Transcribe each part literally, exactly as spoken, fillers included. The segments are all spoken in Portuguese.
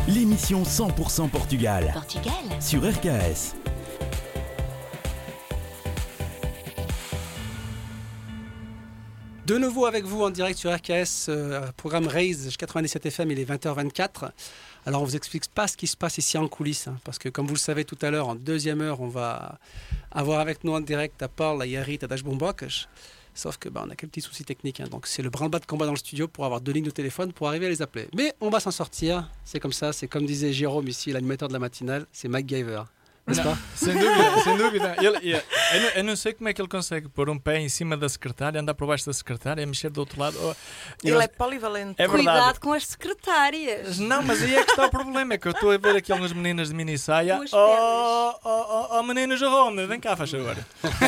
l'émission cent pour cent Portugal. Portugal Sur R K S. De nouveau avec vous en direct sur R K S, euh, programme Raise quatre-vingt-dix-sept F M, il est vingt heures vingt-quatre. Alors on ne vous explique pas ce qui se passe ici en coulisses, hein, parce que comme vous le savez tout à l'heure, en deuxième heure, on va avoir avec nous en direct à Paul, à Yarit, à Dashbombok. Sauf que bah, on a quelques petits soucis techniques, hein, donc c'est le branle-bas de combat dans le studio pour avoir deux lignes de téléphone pour arriver à les appeler. Mais on va s'en sortir, c'est comme ça, c'est comme disait Jérôme ici, l'animateur de la matinale, c'est MacGyver. N'est-ce pas? Sem dúvida, sem dúvida. Ele, ele, eu, não, eu não sei como é que ele consegue pôr um pé em cima da secretária, andar por baixo da secretária, mexer do outro lado. Oh, ele é polivalente. É Cuidado com as secretárias. Não, mas aí é que está o problema. É que eu estou a ver aqui algumas meninas de mini saia. Oh, oh, oh, oh, menino Jerome, vem cá, faz favor.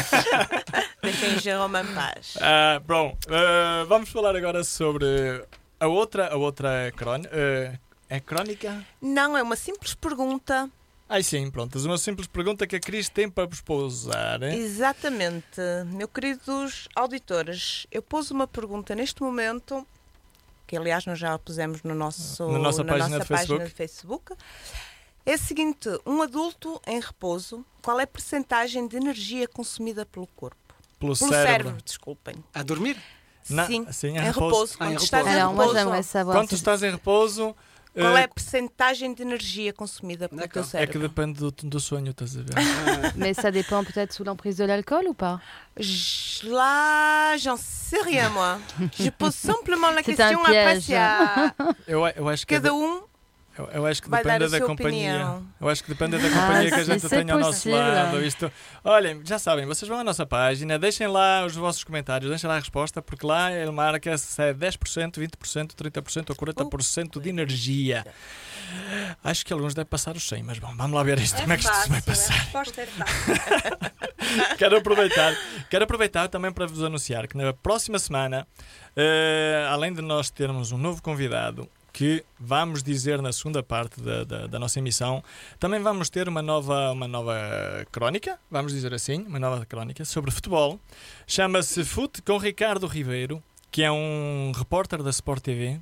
Deixem Jerome em paz. Uh, bom, uh, vamos falar agora sobre a outra, a outra crónica. Uh, é crónica? Não, é uma simples pergunta. Ai sim, pronto. Uma simples pergunta que a Cris tem para vos pousar. Hein? Exatamente. Meus queridos auditores, eu pus uma pergunta neste momento, que aliás nós já a pusemos no nosso, na nossa, na página, nossa de página de Facebook. É o seguinte, um adulto em repouso, qual é a percentagem de energia consumida pelo corpo? Pelo, pelo cérebro. cérebro, desculpem. A dormir? Na, sim, sim, em em repouso. repouso. Quando Ah, em estás repouso. em Alors, moi, repouso, j'aimerais savoir. Quando tu si- estás em repouso... qual uh, é a percentagem de energia consumida pelo teu É que cérebro? depende do, do sonho, estás a ver? Mais ça dépend peut-être sous l'emprise de l'alcool ou pas? Je- Là, j'en sais rien, moi. Je pose simplement la C'est question un après piège. se há Eu, eu acho que é cada de- um. eu, eu acho que vai dar depende a da sua companhia. opinião. Eu acho que depende da companhia Ah, que a gente isso é tem ao nosso possível. lado. Isto, olhem, já sabem, vocês vão à nossa página, deixem lá os vossos comentários, deixem lá a resposta, porque lá ele marca se é dez por cento, vinte por cento, trinta por cento ou quarenta por cento de energia. Acho que alguns devem passar os cem, mas bom, vamos lá ver isto, como é que isto se vai A passar. resposta é fácil. Quero aproveitar, quero aproveitar também para vos anunciar que na próxima semana, eh, além de nós termos um novo convidado, que vamos dizer na segunda parte da, da, da nossa emissão, também vamos ter uma nova, uma nova crónica, vamos dizer assim, uma nova crónica sobre futebol. Chama-se Fute com Ricardo Ribeiro, que é um repórter da Sport T V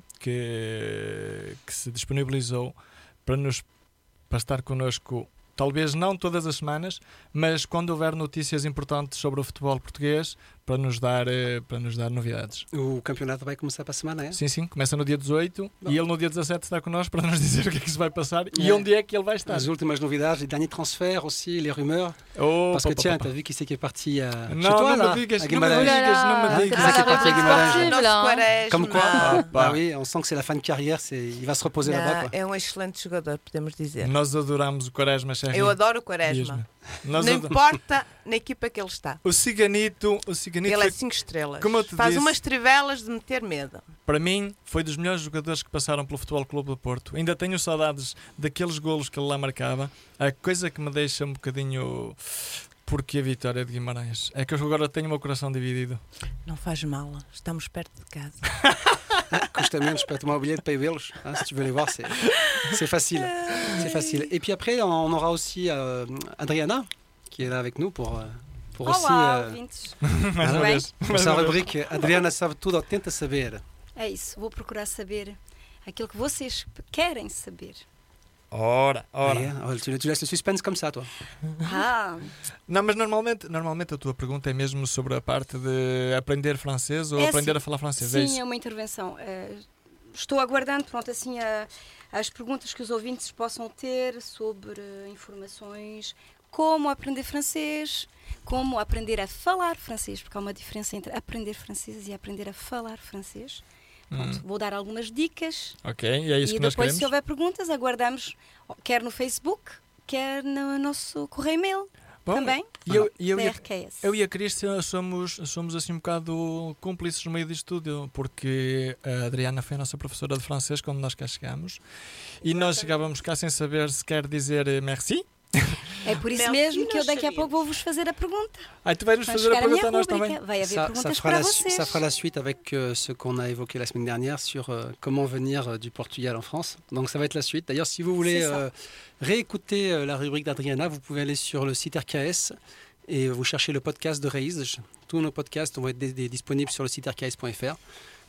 que, que se disponibilizou para, nos, para estar connosco. Talvez não todas as semanas, mas quando houver notícias importantes sobre o futebol português, para nos dar, eh, para nos dar novidades. O campeonato vai começar para a semana, é? Sim, sim, começa no dia dezoito. Bom. E ele no dia dezassete está connosco para nos dizer o que é que se vai passar e É. onde é que ele vai estar. As últimas novidades, les derniers transferts aussi, les rumeurs. Oh, Parce que pá, tiens, pá, t'as pá. vu qui c'est qui est parti à... Não, chez toi, não là, me digas, à não me Guimarães. digas, não me Ah, digas. c'est ça qui est parti à Guimarães. sportive, Nosso là. Quaresma. Comme quoi, Ah, bah pá. oui, on sent que c'est la fin de carrière, c'est... il va se reposer Não, là-bas, quoi. é um excelente jogador, podemos dizer. Nós adoramos o Quaresma, Cherry. Eu adoro o Quaresma. Diz-me. Nós Não ado- importa na equipa que ele está. O Ciganito, o Ciganito Ele é foi- cinco estrelas. Como eu te Faz disse- umas trivelas de meter medo. para mim, foi dos melhores jogadores que passaram pelo Futebol Clube do Porto. Ainda tenho saudades daqueles golos que ele lá marcava. A coisa que me deixa um bocadinho... Porque a vitória de Guimarães. É que eu agora tenho o meu coração dividido. Não faz mal, estamos perto de casa. Custa menos para tomar o bilhete para ir vê-los. Hein, si tu veux les voir, c'est, c'est facile. C'est facile. Et puis après, on aura aussi euh, Adriana, qui est là avec nous pour, euh, pour aussi... Olá, euh, ouvintes. Mais uma bem? vez. pour Mais sa uma vez. rubrique Adriana sabe tudo ou tenta saber. É isso, vou procurar saber aquilo que vocês querem saber. Ora, ora. Ouais, hein, tu, tu laisses le suspense comme ça, toi. Ah, Não, mas normalmente, normalmente a tua pergunta é mesmo sobre a parte de aprender francês ou É aprender assim, a falar francês. é sim, isso? é uma intervenção. Eh, estou aguardando, pronto, assim, a- as perguntas que os ouvintes possam ter sobre eh, informações, como aprender francês, como aprender a falar francês, porque há uma diferença entre aprender francês e aprender a falar francês. Pronto, Hum. vou dar algumas dicas. Ok, e é isso E que nós depois, queremos. se houver perguntas, aguardamos quer no Facebook, quer no nosso correio-mail Bom, também, E eu, e eu, da e a, R K S. eu e a Cristian somos, somos assim um bocado cúmplices no meio disto tudo, porque a Adriana foi a nossa professora de francês quando nós cá chegámos e nós chegávamos cá sem saber se quer dizer eh, merci. É por isso Merci, mesmo que eu nós daqui a sabíamos. pouco vou-vos fazer a pergunta. Aí tu vais nos Vai fazer a chegar a minha pergunta a nós rubrica. também. Vai haver Ça, ça, perguntas fera para la, su- vocês. ça fera la suite avec euh, ce qu'on a évoqué la semaine dernière sur euh, comment venir euh, du Portugal en France. Donc ça va être la suite. D'ailleurs, si vous voulez C'est ça. euh, réécouter euh, la rubrique d'Adriana, vous pouvez aller sur le site R K S et vous cherchez le podcast de Raise. Tous nos podcasts vont être des- des- disponibles sur le site r k s point f r.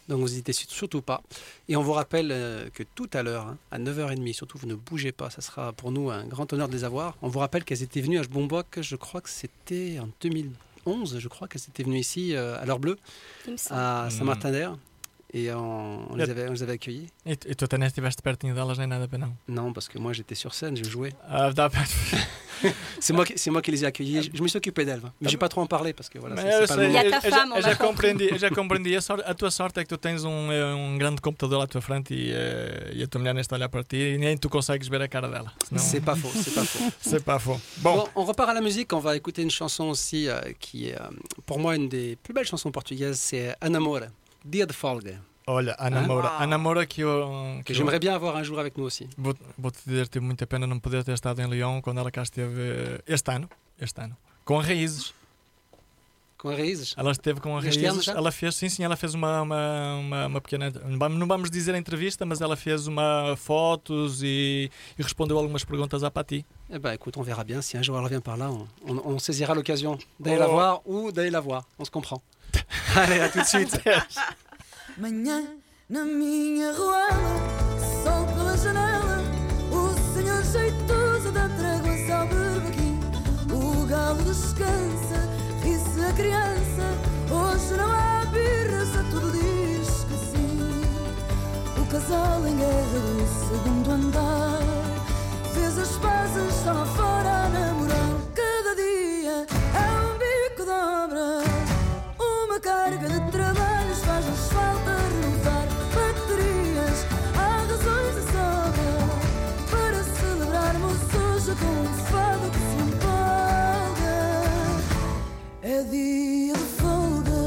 Donc, vous n'hésitez surtout pas. Et on vous rappelle euh, que tout à l'heure, hein, à neuf heures trente, surtout, vous ne bougez pas. Ça sera pour nous un grand honneur de les avoir. On vous rappelle qu'elles étaient venues à Jbombok, je crois que c'était en deux mille onze, je crois qu'elles étaient venues ici euh, à l'heure bleue, à Saint-Martin-d'Air. Et on, on, les avait, on les avait accueillis. E, e tu até nem estiveste pertinho delas nem nada, para não? Non, parce que moi j'étais sur scène, je jouais. Ah, dá para... c'est, moi qui, c'est moi qui les ai accueillis. Je, je me suis occupé d'elles. Mais je vais pas trop en parler parce que voilà. Mas C'est, eu c'est pas sei, le E moment. a tua eu- eu já- fama, eu já uma fama. compreendi, eu já compreendi. A, sorte- a tua sorte é que tu tens um, eh, um grande computador à tua frente e, eh, e a tua mulher nem está a olhar para ti e nem tu consegues ver a cara dela. Senão- C'est pas faux, c'est pas faux. C'est pas faux. Bon, Bon, on repart à la musique. On va écouter une chanson aussi euh, qui est euh, pour moi une des plus belles chansons portugaises. C'est Anamora, Dia de Folga, olha, a namora, a namora que eu... que eu- j'aimerais bien avoir un jour avec nous aussi. Vou, vou-te dizer, tive muita pena não poder ter estado em Lyon quando ela cá esteve eh, este ano, este ano, com raízes. Com a Raízes. Ela esteve com a Este ano raízes. já? Ela fez, sim, sim, ela fez uma, uma, uma, uma pequena. Não vamos dizer entrevista, mas ela fez uma fotos e, e respondeu algumas perguntas à Pati. Eh ben, écoute, on verra bien si un jour elle revient par là. On, on- on saisira l'occasion d'aller Oh. la voir ou d'aller la voir. On se comprend. Allez, à tout de suite. Manhã na minha rua, sol pela janela, o senhor jeitoso dá tréguas ao berbequim. O galo descansa, ri-se a criança, hoje não há birras, a tudo diz que sim. O casal em guerra do segundo andar fez as pazes só lá fora a namorar. Cada dia é um bico de obra, uma carga de trabalhos faz-nos falta renovar baterias. Há razões de sobra para celebrarmos hoje com um fado que se empolga. É dia de folga,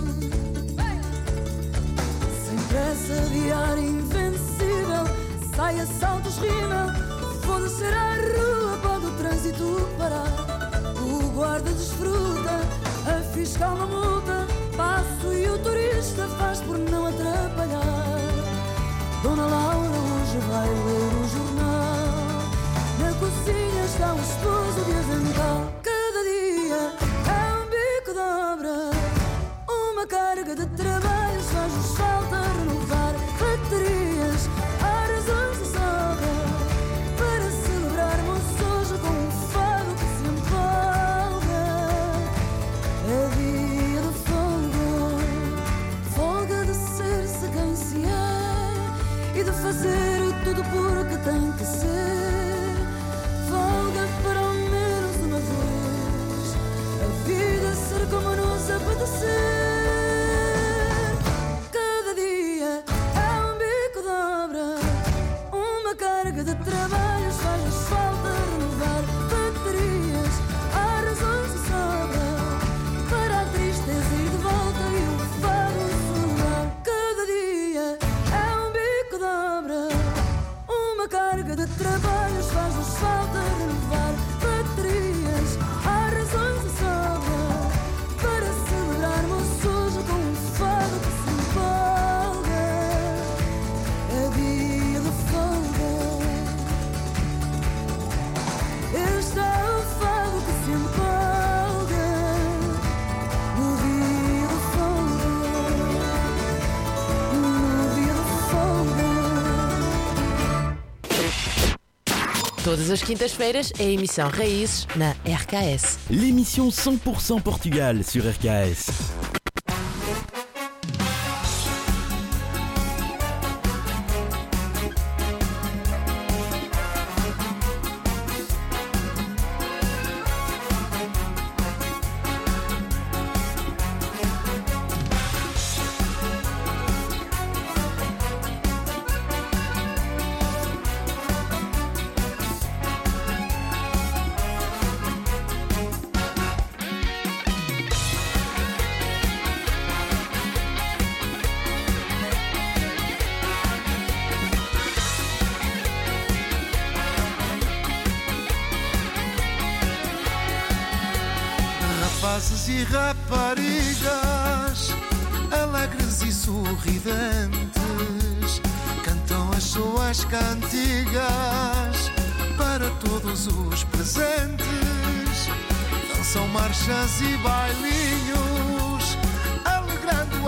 sem pressa, diário invencível. Sai a saltos, rímel, vou descer à rua, pode o trânsito parar. O guarda desfruta, a fiscal não multa, passo e o turista faz por não atrapalhar. Dona Laura hoje vai ler o jornal, na cozinha está o esposo de avental. Cada dia é um bico de obra, uma carga de trabalhos faz-nos falta renovar baterias. Há razões de sobra para celebrarmos hoje com um fado que se empolga. É dia de folga, folga de ser-se quem se é e de fazer tudo porque tem que ser. Folga para ao menos uma vez a vida ser como nos apetecer. Cada dia é um bico de obra, uma carga de trabalhos faz-nos falta renovar baterias. Há razões de sobra para a tristeza ir de volta e o fado soar. Cada dia é um bico de obra, uma carga de trabalhos faz-nos falta renovar baterias. Há razões de sobra para celebrarmos hoje com um fado que se empolga. É dia de folga, este é o fado que se empolga. No dia de folga, no dia de folga. Todas as quintas-feiras, a emissão Raízes na R K S. L'émission cent pour cent Portugal sur R K S. Rapazes e raparigas, alegres e sorridentes, cantam as suas cantigas para todos os presentes. Dançam marchas e bailinhos, alegrando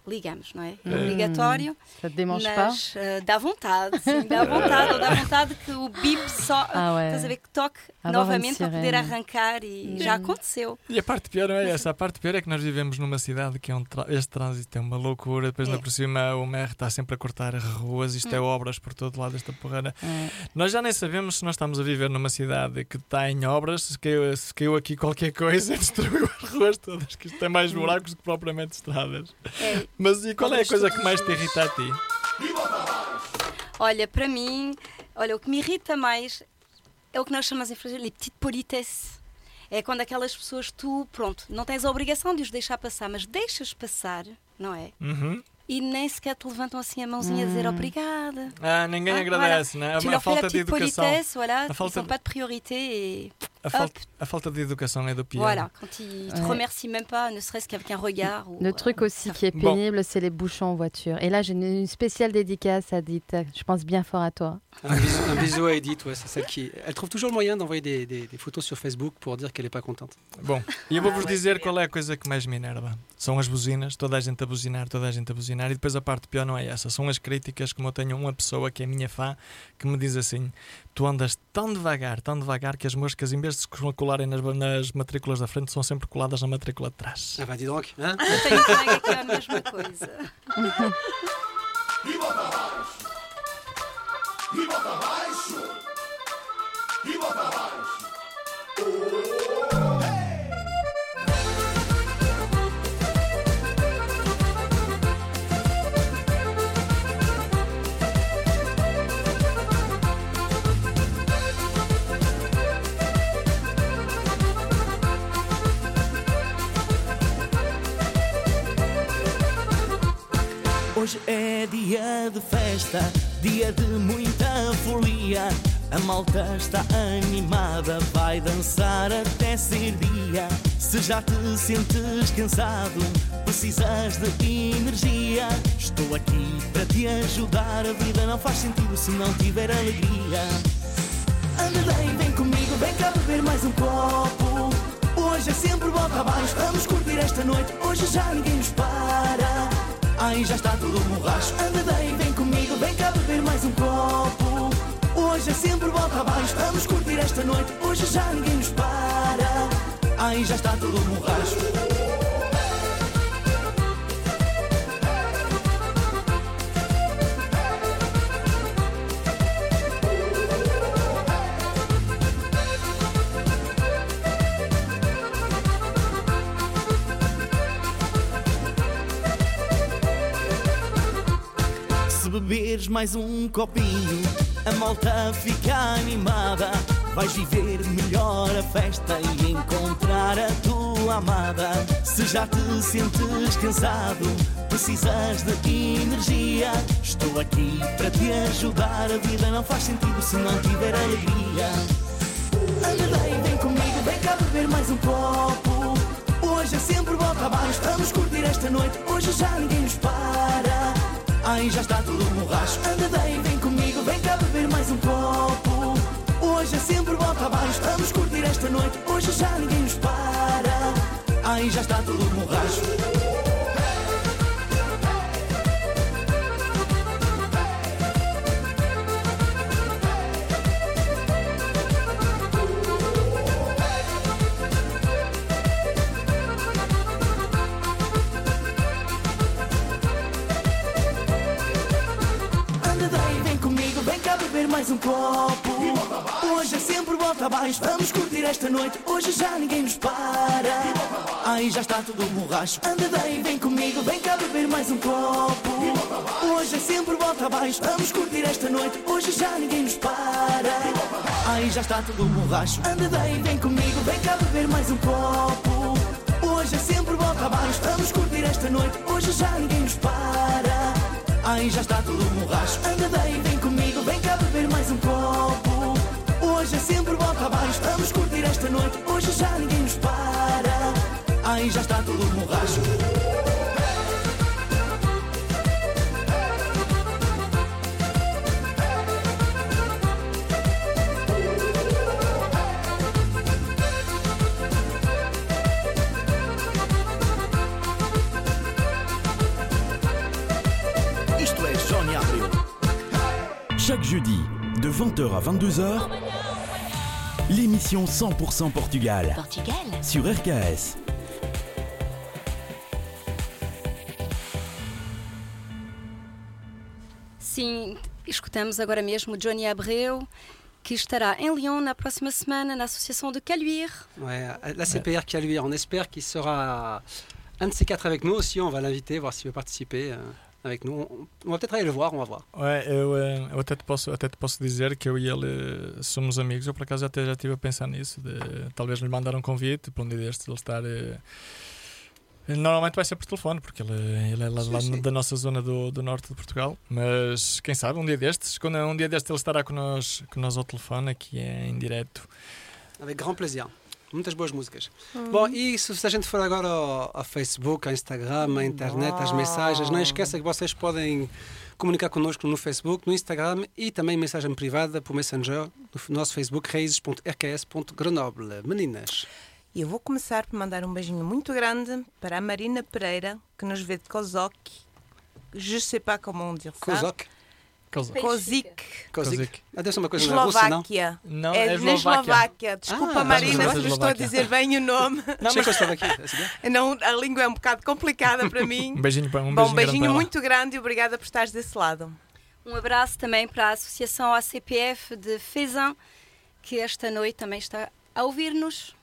ligamos, não é? É Hum. obrigatório. Ça te démange Mas pas? uh, dá vontade, sim, dá vontade, ou dá vontade que o bip só, Ah ouais. estás a ver, que toque Avoir novamente une para poder sirene. arrancar e já aconteceu. E a parte pior não é essa, a parte pior é que nós vivemos numa cidade que é um tra- este trânsito é uma loucura, depois É. na por cima o M R está sempre a cortar ruas, isto é Hum. obras por todo lado, esta porrada. Ouais. Nós já nem sabemos se nós estamos a viver numa cidade que está em obras, se caiu, se caiu aqui qualquer coisa e destruiu as ruas todas, que isto tem mais buracos do que propriamente estradas. É. Mas e qual é a Obras coisa que todas. mais te irrita a ti? Olha, para mim, olha, o que me irrita mais é o que nós chamamos em francês de petite politesse. É quando aquelas pessoas, tu, pronto, não tens a obrigação de os deixar passar, mas deixas passar, não é? Uhum. E nem sequer te levantam assim a mãozinha a dizer obrigada. Ah, ninguém Ah, agradece, voilà. né? Tu A, leur a fais falta la de petite educação. politesse, voilà, A ils falta sont de- pas de priorité et A, falta, a falta de educação é do pior. voilà, quand ils te Ouais. remercient même pas, ne serait-ce qu'avec un regard. Ou, Le truc euh, aussi ça- qui est Bon. pénible, c'est les bouchons en voiture. Et là, j'ai une, une spéciale dédicace à Dita. Je pense bien fort à toi. Un bisou, un bisou à Edith, ouais, c'est celle qui. Elle trouve toujours le moyen d'envoyer des, des- des photos sur Facebook pour dire qu'elle n'est pas contente. Bom, e eu vou-vos dizer qual é a coisa que mais me enerva. São as buzinas, toda a gente a buzinar, toda a gente a buzinar, e depois a parte pior não é essa, são as críticas, como eu tenho uma pessoa que é minha fã, que me diz assim, tu andas tão devagar, tão devagar, que as moscas, em vez de se colarem nas, nas matrículas da frente, são sempre coladas na matrícula de trás. Ah bah dis donc, hein? Eu tenho um colega que é a mesma coisa. Hoje é dia de festa, dia de muita folia. A malta está animada, vai dançar até ser dia. Se já te sentes cansado, precisas de energia, estou aqui para te ajudar. A vida não faz sentido se não tiver alegria. Anda daí, vem comigo, vem cá beber mais um copo. Hoje é sempre volta abaixo, vamos curtir esta noite. Hoje já ninguém nos para. Ai, já está tudo borracho. Anda daí, vem comigo, vem cá beber mais um copo. Hoje é sempre volta abaixo, vamos curtir esta noite. Hoje já ninguém nos para. Ai, já está tudo borracho. Se beberes mais um copinho, a malta fica animada. Vais viver melhor a festa e encontrar a tua amada. Se já te sentes cansado, precisas de energia, estou aqui para te ajudar. A vida não faz sentido se não tiver alegria. Anda daí, vem comigo, vem cá beber mais um copo. Hoje é sempre volta abaixo, vamos curtir esta noite. Hoje já ninguém nos para. Ai, já está tudo borracho. Anda daí, vem comigo, vem cá beber mais um copo. Hoje é sempre volta abaixo, vamos curtir esta noite. Hoje já ninguém nos para. Ai, já está tudo borracho. Anda daí, vem comigo, vem cá beber mais um copo. Hoje é sempre volta abaixo, vamos curtir esta noite. Hoje já ninguém nos para. Ai, já está tudo borracho. Anda daí, vem comigo, vem cá beber mais um copo. Hoje é sempre volta abaixo, vamos curtir esta noite. Hoje já ninguém nos para. Ai, já está tudo borracho. Anda daí, vem comigo, vem cá beber mais um copo. Hoje é sempre volta abaixo, vamos curtir esta noite. Hoje já ninguém nos para. Ai, já está tudo borracho. Anda daí, vem comigo, vem cá beber mais um copo. Hoje é sempre volta abaixo, vamos curtir esta noite. Hoje já ninguém nos para. Ai, já está tudo borracho. Chaque jeudi, de vingt heures à vingt-deux heures, l'émission cent pour cent Portugal. Portugal. Sur R K S. Sim, escutamos agora mesmo Johnny Abreu, que estará em Lyon na próxima semana na associação de Caluire. Ouais, la C P R Caluire, on espère qu'il sera un de ces quatre avec nous aussi. On va l'inviter, voir s'il veut participer euh, avec nous. On, on va peut-être aller le voir, on va voir. Ouais, eu, eh, eu até, te posso, até te posso dizer que eu e ele eh, somos amigos. Eu por acaso até já estive a pensar nisso, de talvez lhe mandar um convite para um dia destes ele estar. Eh, Normalmente vai ser por telefone, porque ele, ele é lá, sim, lá sim. da nossa zona do, do norte de Portugal. Mas quem sabe, um dia destes, quando um dia destes ele estará connosco, connosco ao telefone, aqui é em direto. Avec grand plaisir. Muitas boas músicas. Uhum. Bom, e se, se a gente for agora ao, ao Facebook, ao Instagram, à internet, às mensagens, não esqueça que vocês podem comunicar connosco no Facebook, no Instagram e também mensagem privada por Messenger no nosso Facebook, raízes ponto r k s ponto grenoble. Meninas. E eu vou começar por mandar um beijinho muito grande para a Marina Pereira, que nos vê de Kozok. Je sais pas comment dire ça. Kozok? Kozik. Kozik. Ah, deve ser uma coisa na Rússia, não? Eslováquia. Não, é é na Eslováquia. Desculpa, Ah, Marina, mas se é eu estou a dizer bem o nome. Não, mas Eslováquia, é assim? Não, a língua é um bocado complicada para mim. Um beijinho para um Bom, beijinho, um grande beijinho para ela. muito grande e obrigada por estares desse lado. Um abraço também para a Associação A C P F de Fezin, que esta noite também está a ouvir-nos.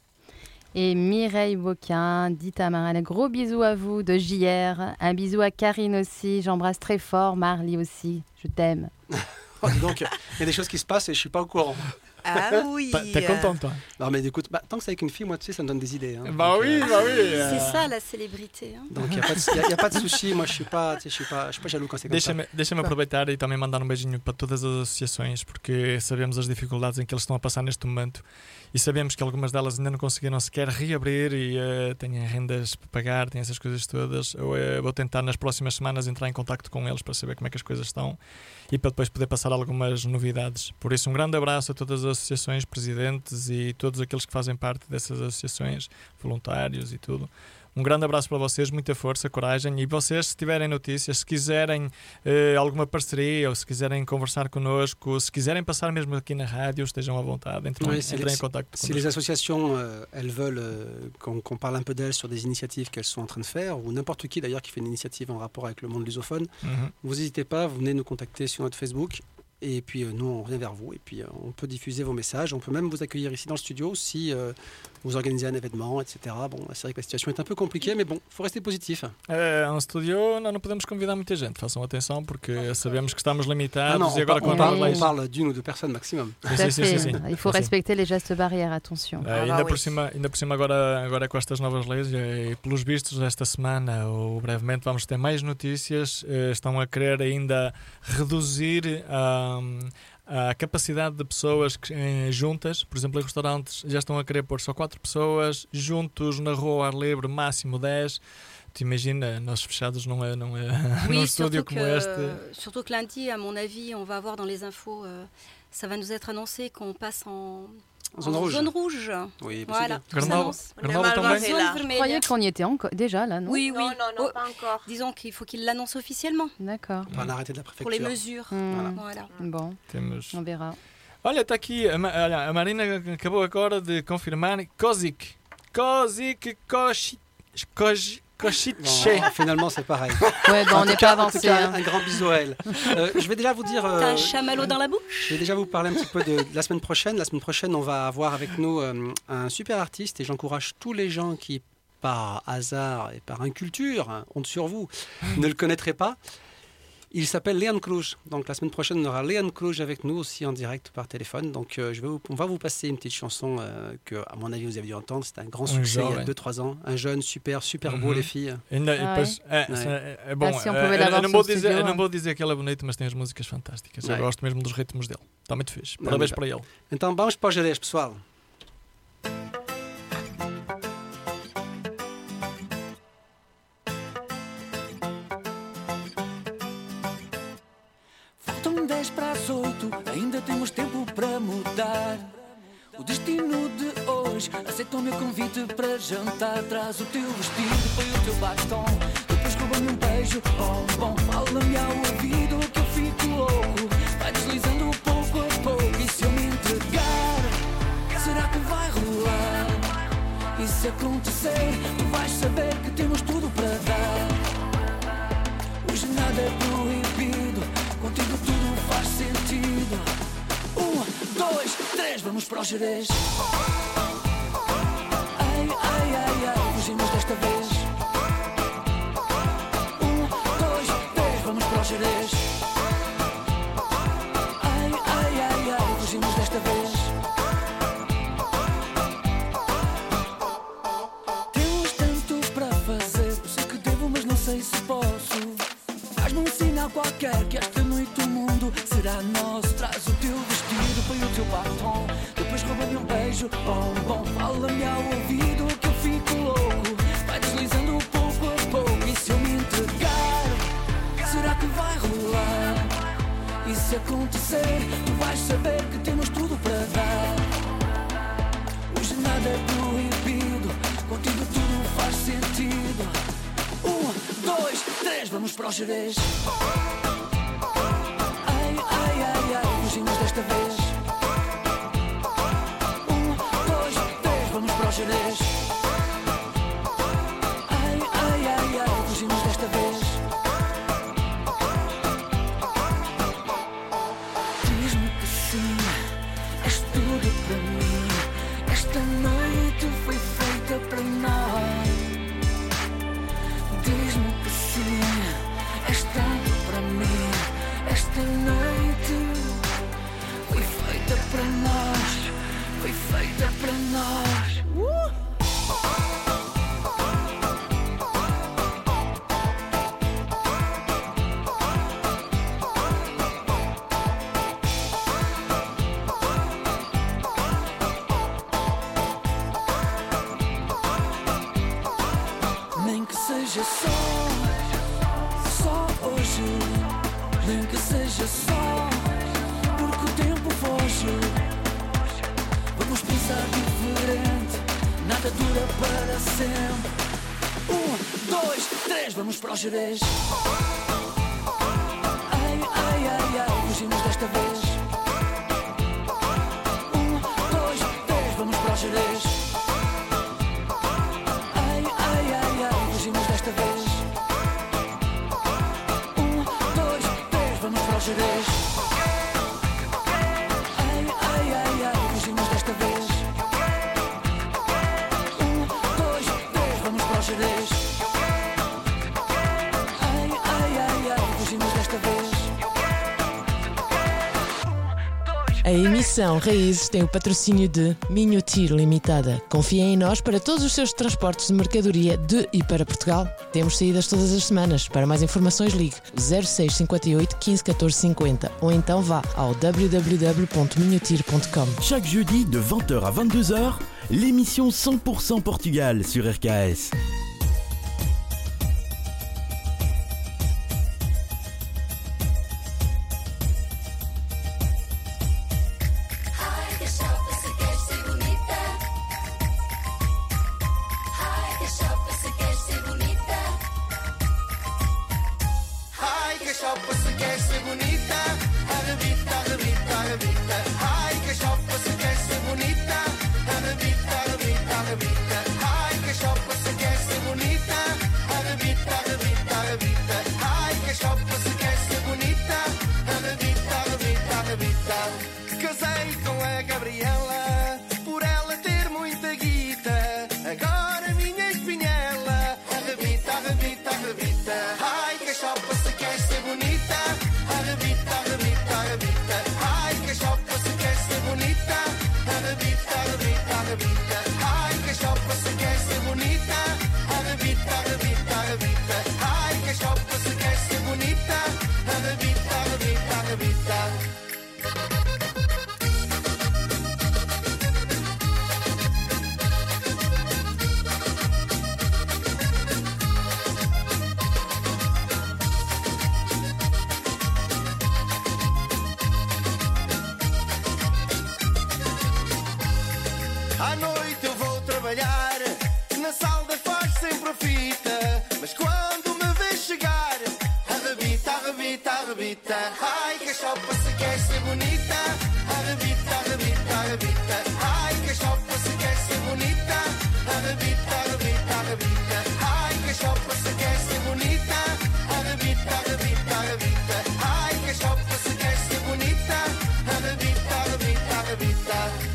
Et Mireille Boquin, dit à Marine, un gros bisou à vous de J R, un bisou à Karine aussi, j'embrasse très fort, Marly aussi, je t'aime. Oh, dis donc, il y a des choses qui se passent et je suis pas au courant. Ah oui. T'es content, toi? Non, mais écoute, bah, tant que c'est avec une fille, moi, tu sais, ça me donne des idées. Hein. Bah donc, oui, euh, bah oui. C'est euh, ça la célébrité. Hein. Donc, il n'y a, a, a pas de souci. Moi, je suis pas, tu sais, je suis pas, je suis pas jaloux quand c'est comme ça. Deixa-me deixa aproveitar e também mandar um beijinho para todas as associações, porque sabemos as dificuldades em que eles estão a passar neste momento e sabemos que algumas delas ainda não conseguiram sequer reabrir e uh, têm rendas para pagar, têm essas coisas todas. Eu uh, vou tentar nas próximas semanas entrar em contacto com eles para saber como é que as coisas estão e para depois poder passar algumas novidades. Por isso, um grande abraço a todas as associações, presidentes e todos aqueles que fazem parte dessas associações, voluntários e tudo. Um grande abraço para vocês, muita força, coragem. E vocês, se tiverem notícias, se quiserem eh, alguma parceria ou se quiserem conversar connosco, se quiserem passar mesmo aqui na rádio, estejam à vontade, entrem, Oui, entrem les, em contato si connosco. les associations, euh, elles veulent euh, qu'on qu'on parle un peu d'elles sur des initiatives qu'elles sont en train de faire, ou n'importe qui d'ailleurs qui fait une initiative en rapport avec le monde lusophone, Mhm. vous n'hésitez pas, vous venez nous contacter sur notre Facebook. Et puis euh, nous, on revient vers vous et puis euh, on peut diffuser vos messages. On peut même vous accueillir ici dans le studio si euh, vous organisez un événement, et cetera. Bon, c'est vrai que la situation est un peu compliquée, mais bon, il faut rester positif. É um estúdio, nós não podemos convidar muita gente, façam atenção porque sabemos que estamos limitados Ah non, e on, agora par- on com parle, as on leis. parle d'une ou deux personnes maximum. Tout Sim, à sim, fait. sim, sim. Il faut Sim. respecter les gestes barrières, attention. É, Ah, ainda, bah por oui. cima, ainda por cima agora, agora com estas novas leis e pelos vistos esta semana ou brevemente vamos ter mais notícias, eh, estão a querer ainda reduzir a, a capacidade de pessoas que, eh, juntas, por exemplo em restaurantes já estão a querer pôr só quatro pessoas juntos na rua ao ar livre, máximo dez. Tu imagina, nós fechados não é, não é num Oui, estúdio surtout como que, este. surtout que lundi, à mon avis, on va avoir dans les infos, euh, ça va nous être annoncé qu'on passe en, En zone rouge. zone rouge. Oui, bah, Voilà. c'est bien. Ça Grenoble, annonce. Grenoble On est também. mal Zone là. Je vermelha. croyais qu'on y était encore, déjà là, non? Oui, oui. Non, non, non, Oh, pas encore. disons qu'il faut qu'il l'annonce officiellement D'accord. Par l'arrêté de la pour les préfecture. mesures. Hmm. Voilà. Bon, Temos. on verra. Olha, está aqui, a, Ma- olha, a Marina acabou agora de confirmar Kozik. Kozik Koshi- Koshi- Košice. Bon, finalement, c'est pareil. Ouais, bon, En on tout n'est cas- pas en tout avancé. cas, hein. un grand bisou à elle. Euh, je vais déjà vous dire. euh, T'as un chamallow dans la bouche? Je vais déjà vous parler un petit peu de, de la semaine prochaine. La semaine prochaine, on va avoir avec nous euh, un super artiste et j'encourage tous les gens qui, par hasard et par inculture, hein, honte sur vous, ne le connaîtraient pas. Il s'appelle Leon Cruz. Donc la semaine prochaine, on aura Leon Cruz avec nous aussi en direct par téléphone. Donc euh, je vais vous- on va vous passer une petite chanson euh, que, à mon avis, vous avez dû entendre. C'était un grand Un succès il y a jovem. deux trois ans. Un jeune, super, super beau, Mhm. les filles. Ainda, e Ah, depois, é, Não é? é, é bom. Ah, se eu é, puder eu, levar eu não o vou seu dizer, eu estúdio. não vou dizer que ela é bonita, mas tem as músicas fantásticas. Não Eu é? gosto mesmo dos ritmos dele. Está muito fixe. Não, Parabéns mas- para ele. Então vamos para o Jerez, pessoal. Faltam dez para as oito, ainda temos tempo para mudar. O destino de hoje aceita o meu convite para jantar. Traz o teu vestido, põe o teu batom, depois com rouba-me um beijo. Bom, bom, fala-me ao ouvido que eu fico louco. Vai deslizando pouco a pouco. E se eu me entregar, será que vai rolar? E se acontecer, tu vais saber que temos tudo para dar. Hoje nada é proibido, contigo tudo faz sentido. Um, dois, três, vamos para o Jerez. Ai, ai, ai, ai, fugimos desta vez. Um, dois, três, vamos para o Jerez. Ai, ai, ai, ai, fugimos desta vez. Temos tanto para fazer, sei que devo, mas não sei se posso. Faz-me um sinal qualquer que esta noite o mundo será nosso. Traz o teu vestido, põe o teu batom, depois rouba-me um beijo. Bom, bom, fala-me ao ouvido que eu fico louco. Vai deslizando pouco a pouco. E se eu me entregar, será que vai rolar? E se acontecer, tu vais saber que temos tudo para dar. Hoje nada é proibido, contigo tudo faz sentido. Um, dois, três, vamos para o Jerez. Ai, ai, ai, ai, fugimos desta vez. Um, dois, três, vamos para o Jerez. Ai, ai, ai, ai, fugimos desta vez. Diz-me que sim, és tudo para mim. Esta noite foi feita para nós. Diz-me que sim, és tanto para mim. Esta noite foi feita para nós. Foi feita para nós. Uh! Nem que seja só, só hoje. Nem que seja só, porque o tempo foge. Vamos pensar diferente, nada dura para sempre. Um, dois, três, vamos para o Jerez. Ai, ai, ai, ai, fugimos desta vez. Um, dois, três, vamos para o Jerez. Ai, ai, ai, ai, fugimos desta vez. Um, dois, três, vamos para o Jerez. Ai, ai, ai, ai, fugimos desta vez. Um, dois, três, vamos para o Jerez. Ai, ai, ai, ai, fugimos desta vez. A emissão Raízes tem o patrocínio de Minhotir Limitada. Confiem em nós para todos os seus transportes de mercadoria de e para Portugal. Temos saídas todas as semanas. Para mais informações ligue zero seis cinquenta e oito quinze catorze cinquenta ou então vá ao w w w ponto minhotir ponto com. Chaque jeudi de vingt heures à vingt-deux heures, l'émission cent pour cent Portugal sur R K S. Casei com a Gabriela por ela ter muita guita. Agora minha espinhela arrebita, arrebita, arrebita. Ai, cachopa, se queres ser bonita, arrebita, arrebita, arrebita. Ai, cachopa, se queres ser bonita, arrebita, arrebita, arrebita. Ai, cachopa, se queres ser bonita, arrebita, arrebita, arrebita. Ai, cachopa, se queres ser bonita, arrebita, arrebita, arrebita. À noite eu vou trabalhar, na salda faz sempre a fita. Mas quando me vês arrebita. Ai, que a chopa se quer ser bonita. Arrebita, arrebita, arrebita. Ai, que a chopa se quer ser bonita. Arrebita, arrebita, arrebita. Ai, que a chopa se quer ser bonita. Arrebita, arrebita, arrebita. Ai, que a chopa se quer ser bonita. Arrebita, arrebita, arrebita.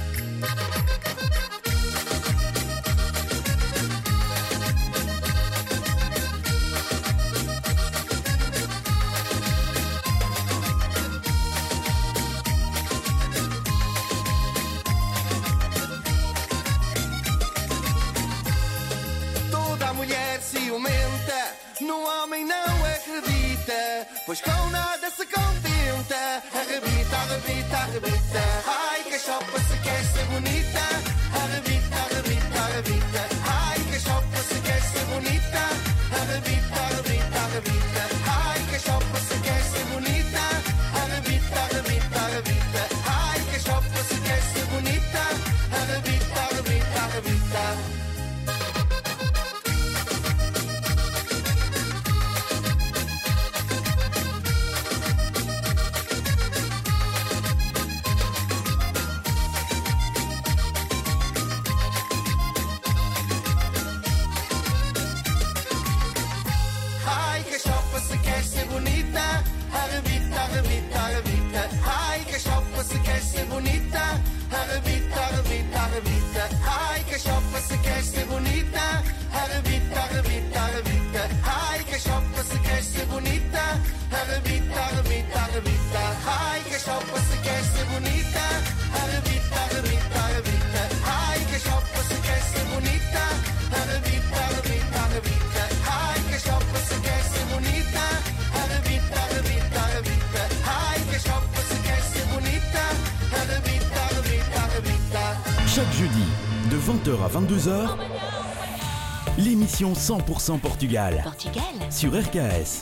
Ciumenta, no homem não acredita, pois com nada se contenta. Arrebita, arrebita, arrebita. Ai, que a chopa se quer ser bonita. Arrebita, arrebita, arrebita. Ai, que a chopa se quer ser bonita. Arrebita, arrebita, arrebita. Ai, que a chopa se quer ser bonita. Arrebita, arrebita, arrebita. Ai, que a chopa se quer ser bonita. Arrebita, arrebita, arrebita. Arrebita, arrebita, arrebita. Ai, que a chopa se quer ser bonita. Arrebita, arrebita, arrebita. Ai, que a chopa se quer ser bonita. Arrebita, arrebita, arrebita. Ai, que a chopa se quer ser bonita. Arrebita, arrebita, arrebita. Ai, que a chopa se quer ser bonita. Arrebita, arrebita, arrebita. Ai, que a chopa se quer ser bonita. Arrebita, arrebita, arrebita. Ai, que a chopa se quer ser bonita. Arrebita, arrebita, arrebita. Ai, que a chopa se quer ser bonita. Arrebita, arrebita, arrebita. Chaque jeudi, de vingt heures à vingt-deux heures, l'émission cent pour cent Portugal. Portugal. Sur R K S.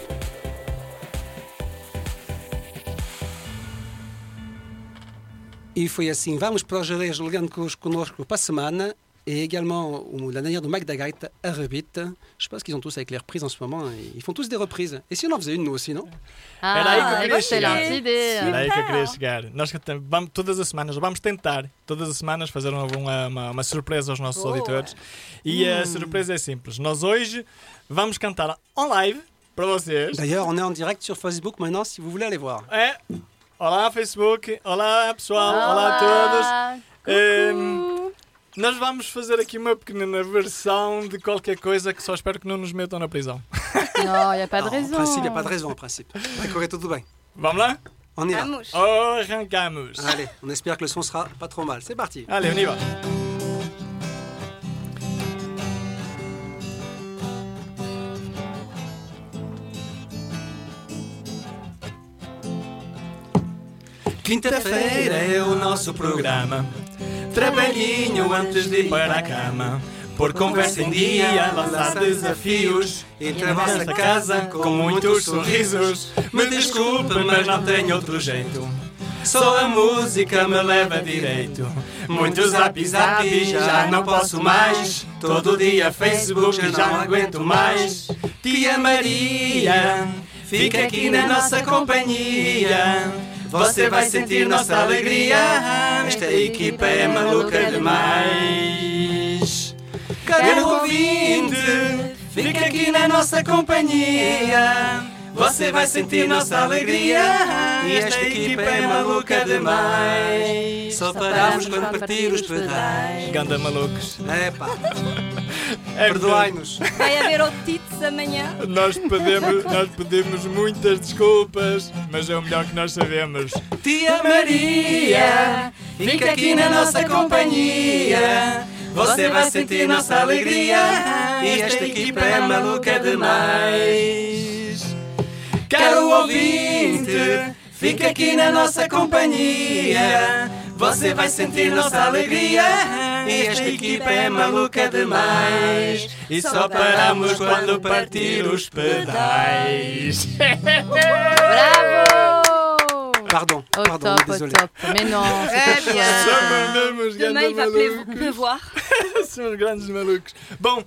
E foi assim, vamos para os Jerez ligando connosco para a semana. Et également la dernière de Magda Gaita, Arrebita. Je pense qu'ils ont tous avec les reprises en ce moment. Ils font tous des reprises. Et si on en faisait une, nous aussi, não? Ah, Era aí que eu queria excelente chegar. ideia. Era aí que eu queria chegar. Nós vamos, todas as semanas, vamos tentar, todas as semanas, fazer uma, uma, uma surpresa aos nossos Boa. auditores. E Hum. a surpresa é simples. Nós hoje vamos cantar en live para vocês. D'ailleurs, on est en direct sur Facebook maintenant, si vous voulez aller voir. É. Olá, Facebook. Olá, pessoal. Olá, Olá. a todos. Coucou. Nós vamos fazer aqui uma pequena versão de qualquer coisa que só espero que não nos metam na prisão. Non, il n'y a pas de Non, raison. En principe, il n'y a pas de raison, en principe. Vai correr tudo bem. Vamos lá? On y va. Vamos. Arrancamos. Allez, on espère que le son sera pas trop mal. C'est parti. Allez, on y va. Quinta-feira é o nosso programa. Trabalhinho antes de ir para a cama. Pôr conversa em dia, lançar desafios. Entre a vossa casa com muitos sorrisos. Me desculpe, mas não tenho outro jeito. Só a música me leva direito. Muitos zap zap, já não posso mais. Todo dia Facebook, já não aguento mais. Tia Maria, fica aqui na nossa companhia. Você vai sentir nossa alegria. Esta equipa é maluca demais. Caro ouvinte, fica aqui na nossa companhia. Você vai sentir nossa alegria. E esta equipa é maluca demais. Só paramos quando partir os pedais. Ganda malucos. Epá, É perdoai-nos. Vai haver otites amanhã. Nós pedimos, nós pedimos muitas desculpas, mas é o melhor que nós sabemos. Tia Maria, fica aqui na nossa companhia. Você vai sentir nossa alegria. E esta equipa é maluca demais. Caro ouvinte, fica aqui na nossa companhia. Você vai sentir nossa alegria. E esta equipa é maluca demais. E só paramos quando partir os pedais. Bravo. Pardon, Au pardon, top, au désolé. top. Mais non, Très c'était bien. chouette. Somos mesmo os Demain, grandes il va pleu- malucos. pleuvoir. São os grandes malucos. Bom,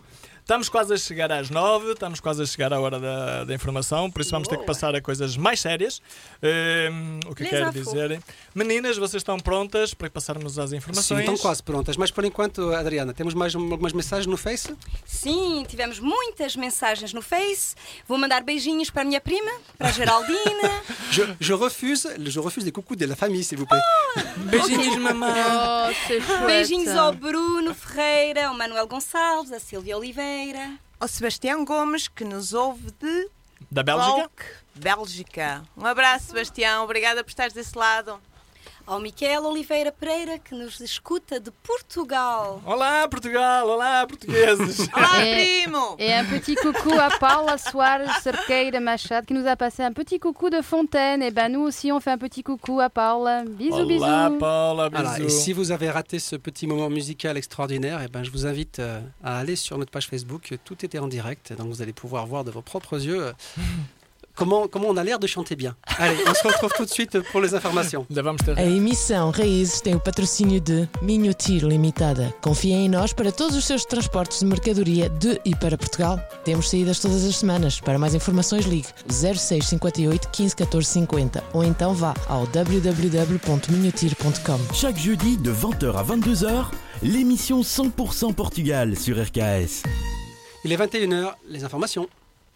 Estamos quase a chegar às nove, estamos quase a chegar à hora da, da informação, por isso vamos ter que passar a coisas mais sérias. Um, o que Les quero infos. dizer? Meninas, vocês estão prontas para passarmos às Sim, informações? estão quase prontas. Mas por enquanto, Adriana, temos mais um- algumas mensagens no Face? Sim, tivemos muitas mensagens no Face. Vou mandar beijinhos para a minha prima, para a Geraldina. Je, je refuse, je refuse les coucous de la famille, s'il vous plaît. Beijinhos, mamãe. Oh, c'est chouette. Beijinhos ao Bruno Ferreira, ao Manuel Gonçalves, à Silvia Oliveira. Ao Sebastião Gomes, que nos ouve de Da Bélgica? Valk, Bélgica. Um abraço, Sebastião. Obrigada por estares desse lado. Ao Miquel Oliveira Pereira, que nos escuta de Portugal. Olá, Portugal! Olá, portugueses! Olá, Et- primo! Et un petit coucou à Paula Soares Cerqueira Machado qui nous a passé un petit coucou de Fontaine. Et ben nous aussi on fait un petit coucou à Paula. Bisous, Olá, bisous. Paula, Voilà, et bisous. si vous avez raté ce petit moment musical extraordinaire, eh ben, je vous invite euh, à aller sur notre page Facebook. Tout était en direct, donc vous allez pouvoir voir de vos propres yeux euh, comment, comment on a l'air de chanter bien. Allez, on se retrouve tout de suite pour les informations. Ainda vamos ter... A emissão Raízes tem o patrocínio de Minhotir Limitada. Confia em nós para todos os seus transportes de mercadoria de e para Portugal. Temos saídas todas as semanas. Para mais informações ligue zero seis cinquenta e oito quinze catorze cinquenta ou então vá ao w w w ponto minhotir ponto com. Chaque jeudi de vingt heures à vingt-deux heures, l'émission cent pour cent Portugal sur R K S. Il est vingt et une heures, les informations.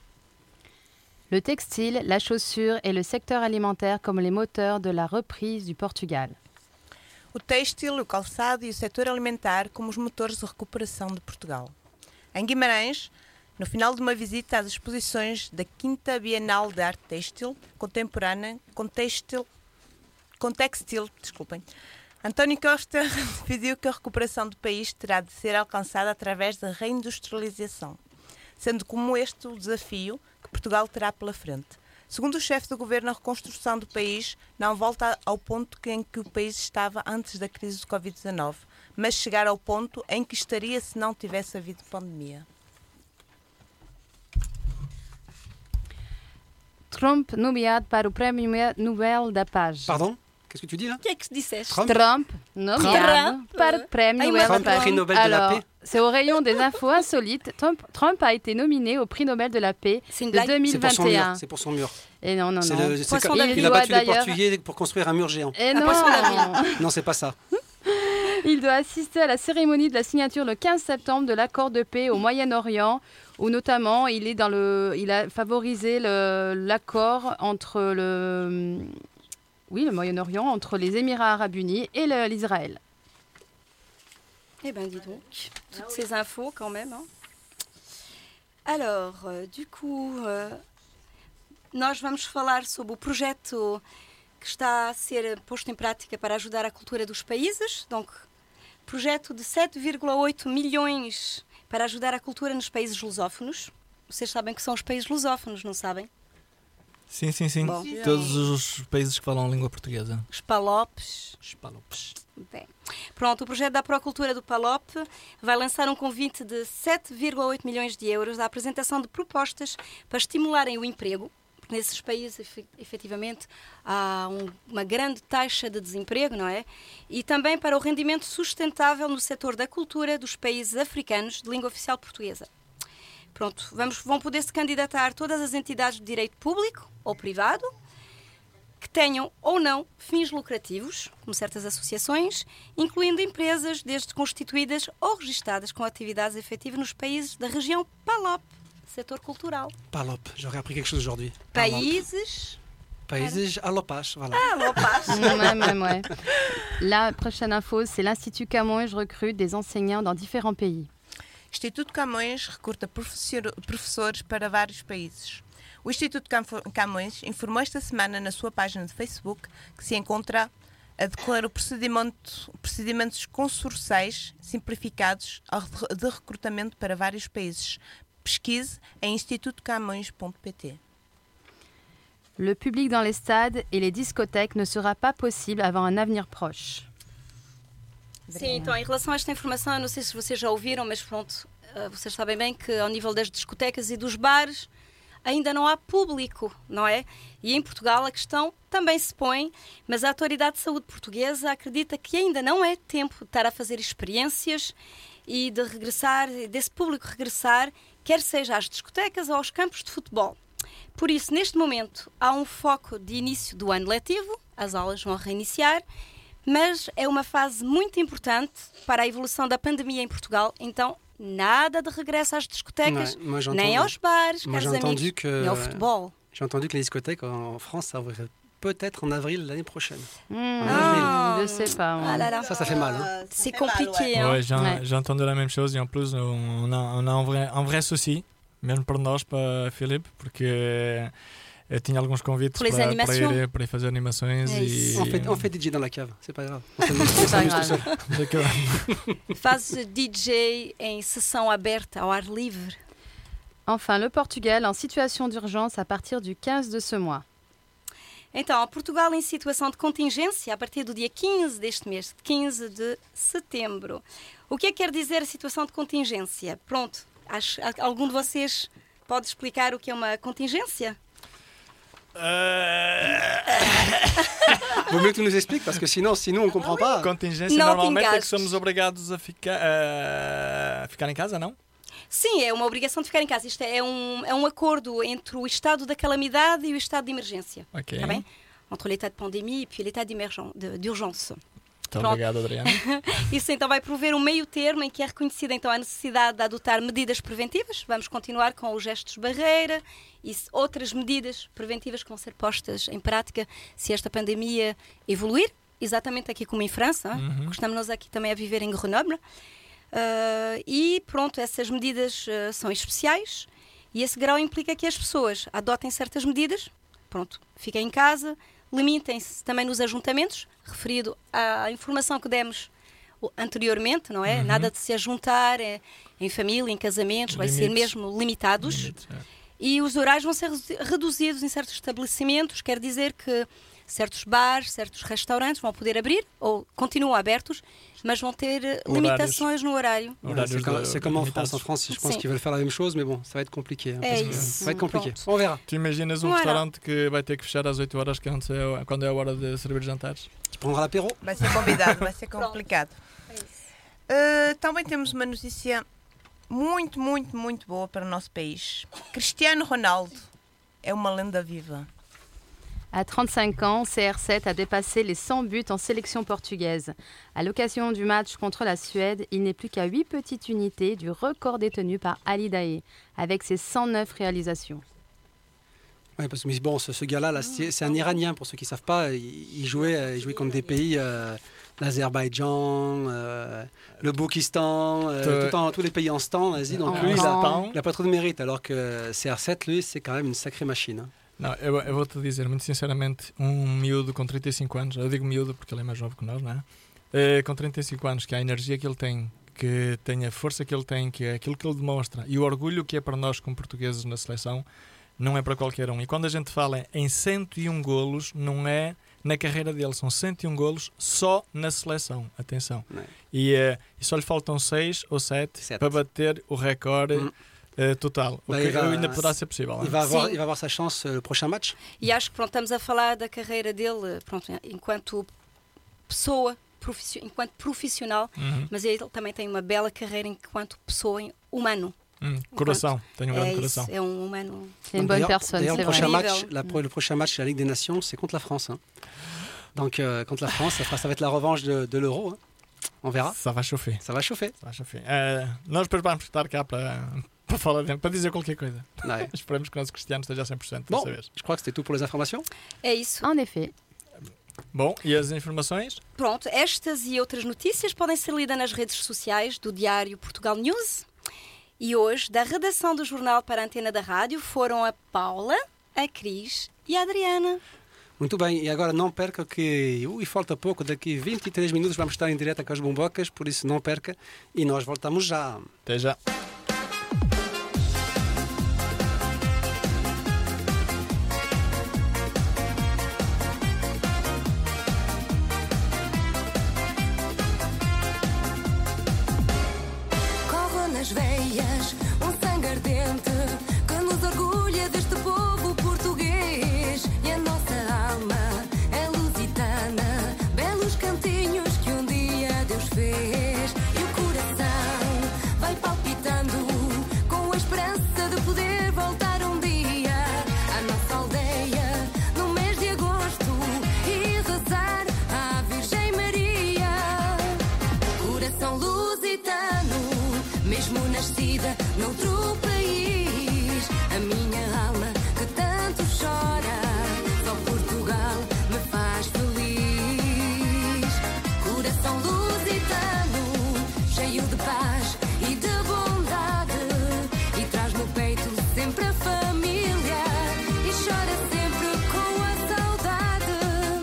Le textile, la chaussure et le secteur alimentaire comme les moteurs de la reprise du Portugal. O têxtil, o calçado e o setor alimentar como os motores de recuperação de Portugal. Em Guimarães, no final de uma visita às exposições da quinta Bienal de Arte Têxtil Contemporânea com Têxtil, com textil, desculpem, António Costa definiu que a recuperação do país terá de ser alcançada através da reindustrialização, sendo como este o desafio que Portugal terá pela frente. Segundo o chefe do governo, a reconstrução do país não volta ao ponto em que o país estava antes da crise do covid dezanove, mas chegar ao ponto em que estaria se não tivesse havido pandemia. Trump nomeado para o Prémio Nobel da Paz. Pardon? Qu'est-ce que tu dis là? O que é que disseste? Trump? Trump nomeado Trump. para o Prémio Ai, Nobel da Trump, Paz. prix Nobel de la Alors, paix. c'est au rayon des infos insolites. Trump, Trump a été nominé au prix Nobel de la paix C'est une de blague. C'est pour son mur. deux mille vingt et un. C'est pour son mur. Et non, non, C'est non. le- c'est Poisson comme- d'avril. il a doit battu les d'ailleurs- Portugais pour construire un mur géant. Et Un non. poisson d'avril. Non, c'est pas ça. Il doit assister à la cérémonie de la signature le quinze septembre de l'accord de paix au Moyen-Orient, où notamment il, est dans le, il a favorisé le- l'accord entre le, oui, le Moyen-Orient, entre les Émirats arabes unis et le- l'Israël. Eh bien, dis donc, toutes ces infos quand même. hein. Alors, euh, du coup, euh, nós vamos falar sobre o projeto que está a ser posto em prática para ajudar a cultura dos países. Donc, projeto de sete vírgula oito milhões para ajudar a cultura nos países lusófonos. Vocês sabem que são os países lusófonos, não sabem? Sim, sim, sim. Bom. Todos os países que falam língua portuguesa. Os PALOPs. Spalopes. Bem, pronto, o projeto da Procultura do PALOP vai lançar um convite de sete vírgula oito milhões de euros à apresentação de propostas para estimularem o emprego, porque nesses países efe- efetivamente há um- uma grande taxa de desemprego, não é? E também para o rendimento sustentável no setor da cultura dos países africanos de língua oficial portuguesa. Pronto, vamos, vão poder se candidatar todas as entidades de direito público ou privado que tenham ou não fins lucrativos, como certas associações, incluindo empresas desde constituídas ou registadas com atividades efetivas nos países da região PALOP, setor cultural. Palop, j'aurais appris quelque chose aujourd'hui. Palop. Países... Países alopas, voilà. Ah, Lopas. Ouais, ouais, ouais. La prochaine info, c'est l'Institut Camões recrute des enseignants dans différents pays. Instituto Camões recruta professor- professores para vários países. O Instituto Cam- Camões informou esta semana na sua página de Facebook que se encontra a declarar o procedimento, procedimentos concursais simplificados ao re- de recrutamento para vários países. Pesquise em instituto camões ponto p t. Le public dans les stades et les discothèques ne sera pas possible avant un avenir proche. Sim, então em relação a esta informação, eu não sei se vocês já ouviram, mas pronto, eh, vocês sabem bem que ao nível das discotecas e dos bares ainda não há público, não é? E em Portugal a questão também se põe, mas a Autoridade de Saúde Portuguesa acredita que ainda não é tempo de estar a fazer experiências e de regressar, desse público regressar, quer seja às discotecas ou aos campos de futebol. Por isso, neste momento, há um foco de início do ano letivo, as aulas vão reiniciar, mas é uma fase muito importante para a evolução da pandemia em Portugal, então nada de regresso às discotecas, Ouais, moi, j'entends- nem aos bares, moi, caros j'ai entendu amigos, que- nem ao futebol. J'ai entendu que les discothèques en France, ça ouvrirait peut-être en avril l'année prochaine. Hmm, En Ah. avril. Je sais pas. moi. Ah là là. Ça, ça fait mal. hein. C'est compliqué. hein. Ouais, j'ai Ouais. j'ai entendu la même chose et en plus, on a, on a un, vrai, un vrai souci, mesmo para nós, para Filipe, porque eu tinha alguns convites Pour les para, para, animações. ir, para ir fazer animações É e. isso. On fait, on fait D J dans la cave, c'est pas grave. On s'amuse, on C'est pas s'amuse tout grave. seul. Daquela- Faz D J em sessão aberta, ao ar livre. Enfin, le Portugal en situation d'urgence à partir du quinze de ce mois. Então, Portugal em situação de contingência a partir do dia quinze deste mês, quinze de setembro. O que é que quer dizer a situação de contingência? Pronto, acho, algum de vocês pode explicar o que é uma contingência? Vaut mieux que tu nous expliques, parce que sinon, sinon on comprend pas. Contingência Não normalmente é que pingastes. somos obrigados a ficar, a ficar em casa, não? Sim, é uma obrigação de ficar em casa. Isto é um, é um acordo entre o estado da calamidade e o estado de emergência. Ok. Está bem? Entre l'état de pandémie e l'état d'emergen- de- d'urgence. Muito Pronto. obrigado, Adriana. Isso então vai prover um meio termo em que é reconhecida então a necessidade de adotar medidas preventivas. Vamos continuar com os gestos de barreira e s- outras medidas preventivas que vão ser postas em prática se esta pandemia evoluir, exatamente aqui como em França. Uhum. Estamos nós aqui também a viver em Grenoble. Ah, e pronto, essas medidas ah, são especiais e esse grau implica que as pessoas adotem certas medidas, pronto, fiquem em casa, limitem-se também nos ajuntamentos, referido à informação que demos o- anteriormente, não é? Uhum. Nada de se ajuntar é, em família, em casamentos, vai ser Limites. mesmo limitados. Limites, é. E os horários vão ser redu- reduzidos em certos estabelecimentos, quer dizer que certos bares, certos restaurantes vão poder abrir ou continuam abertos, mas vão ter eh, Horários. limitações no horário. Voilà, c'est Horários comme, de- c'est comme en limitados. France. En France, je pense Sim. qu'ils veulent faire la même chose, mais bon, ça va être compliqué. hein, É parce que isso. ça va être compliqué. Pronto. On verra. Tu imaginas um Voilà. restaurante que vai ter que fechar às oito horas, que é onde é- quando é a hora de servir jantares? Tu prendras l'apéro. Vai ser convidado, vai ser complicado. Uh, também temos uma notícia muito, muito, muito boa para o nosso país. Cristiano Ronaldo é uma lenda viva. À trente-cinq ans, C R sept a dépassé les cent buts en sélection portugaise. À l'occasion du match contre la Suède, il n'est plus qu'à huit petites unités du record détenu par Ali Daei, avec ses cent neuf réalisations. Ouais, parce que mais bon, ce, ce gars-là, là, c'est c'est un Iranien, pour ceux qui ne savent pas. Il, il jouait, euh, il jouait contre des pays, euh, l'Azerbaïdjan, euh, le Boukistan, euh, Te- tout en- tous les pays en stand en Asie. Donc En lui, il a, stand. il a pas trop de mérite, alors que C R sept, lui, c'est quand même une sacrée machine. hein. Não, eu, eu vou-te dizer, muito sinceramente, um miúdo com trinta e cinco anos, eu digo miúdo porque ele é mais novo que nós, não é? Eh, com trinta e cinco anos, que a energia que ele tem, que tem a força que ele tem, que é aquilo que ele demonstra e o orgulho que é para nós como portugueses na seleção, não é para qualquer um. E quando a gente fala em cento e um golos, não é na carreira dele, são cento e um golos só na seleção, atenção. Não é? E, eh, e só lhe faltam seis ou sete Sete. para bater o recorde Hum. eh, total, o Bah, que il va- ainda poderá ser possível. não é? Il va, avoir, Sim. il va avoir sa chance euh, le prochain match. E acho que pronto, estamos a falar da carreira dele pronto, enquanto pessoa, profissio- enquanto profissional, Uhum. mas ele também tem uma bela carreira enquanto pessoa em- humano. Hum, coração, tenho um grande É coração. isso, é um humano. C'est une bonne D'ailleurs- personne, d'ailleurs, c'est le prochain vrai. match, Incroyable. la pro- le prochain match de la Ligue des Nations, c'est contre la France. hein. Donc euh, contre la France, ça, fera- ça va être la revanche de, de l'Euro. hein. On verra. Ça va chauffer. Ça va chauffer. Ça va chauffer. Eh, nós depois vamos estar cá para, para falar dentro, para dizer qualquer coisa. Ouais. Esperemos que o nosso Cristiano esteja a cem por cento Bon, dessa vez. je crois que c'était tout pour les informations. É isso. En effet. Bom, e as informações? Pronto, estas e outras notícias podem ser lidas nas redes sociais do Diário Portugal News. E hoje, da redação do jornal para a antena da rádio, foram a Paula, a Cris e a Adriana. Muito bem, e agora não perca que ui, falta pouco, daqui vinte e três minutos vamos estar em direto com as bombocas, por isso não perca e nós voltamos já. Até já. Corre nas veias um sangue ardente que nos orgulha deste povo português. E a nossa alma é lusitana, belos cantinhos que um dia Deus fez. E o coração Coração lusitano, mesmo nascida noutro país. A minha alma que tanto chora, só Portugal me faz feliz. Coração lusitano, cheio de paz e de bondade, e traz no peito sempre a família, e chora sempre com a saudade.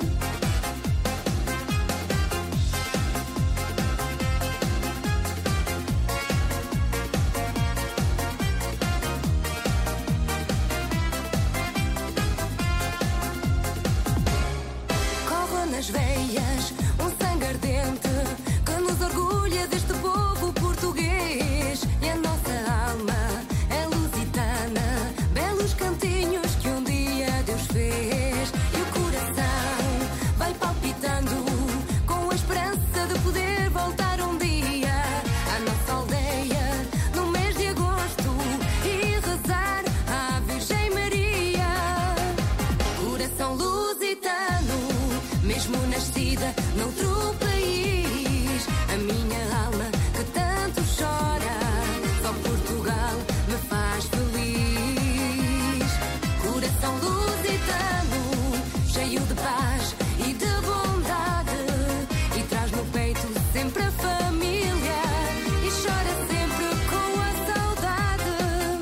Corre nas veias um sangue ardente que nos orgulha deste povo português. E a nossa alma é lusitana, belos cantinhos que um dia Deus fez. E o coração vai palpitando com a esperança de poder voltar um dia à nossa aldeia no mês de agosto e rezar à Virgem Maria. Coração lusitano, mesmo nascida noutro país. A minha alma que tanto chora, só Portugal me faz feliz. Coração lusitano, cheio de paz e de bondade, e traz no peito sempre a família, e chora sempre com a saudade.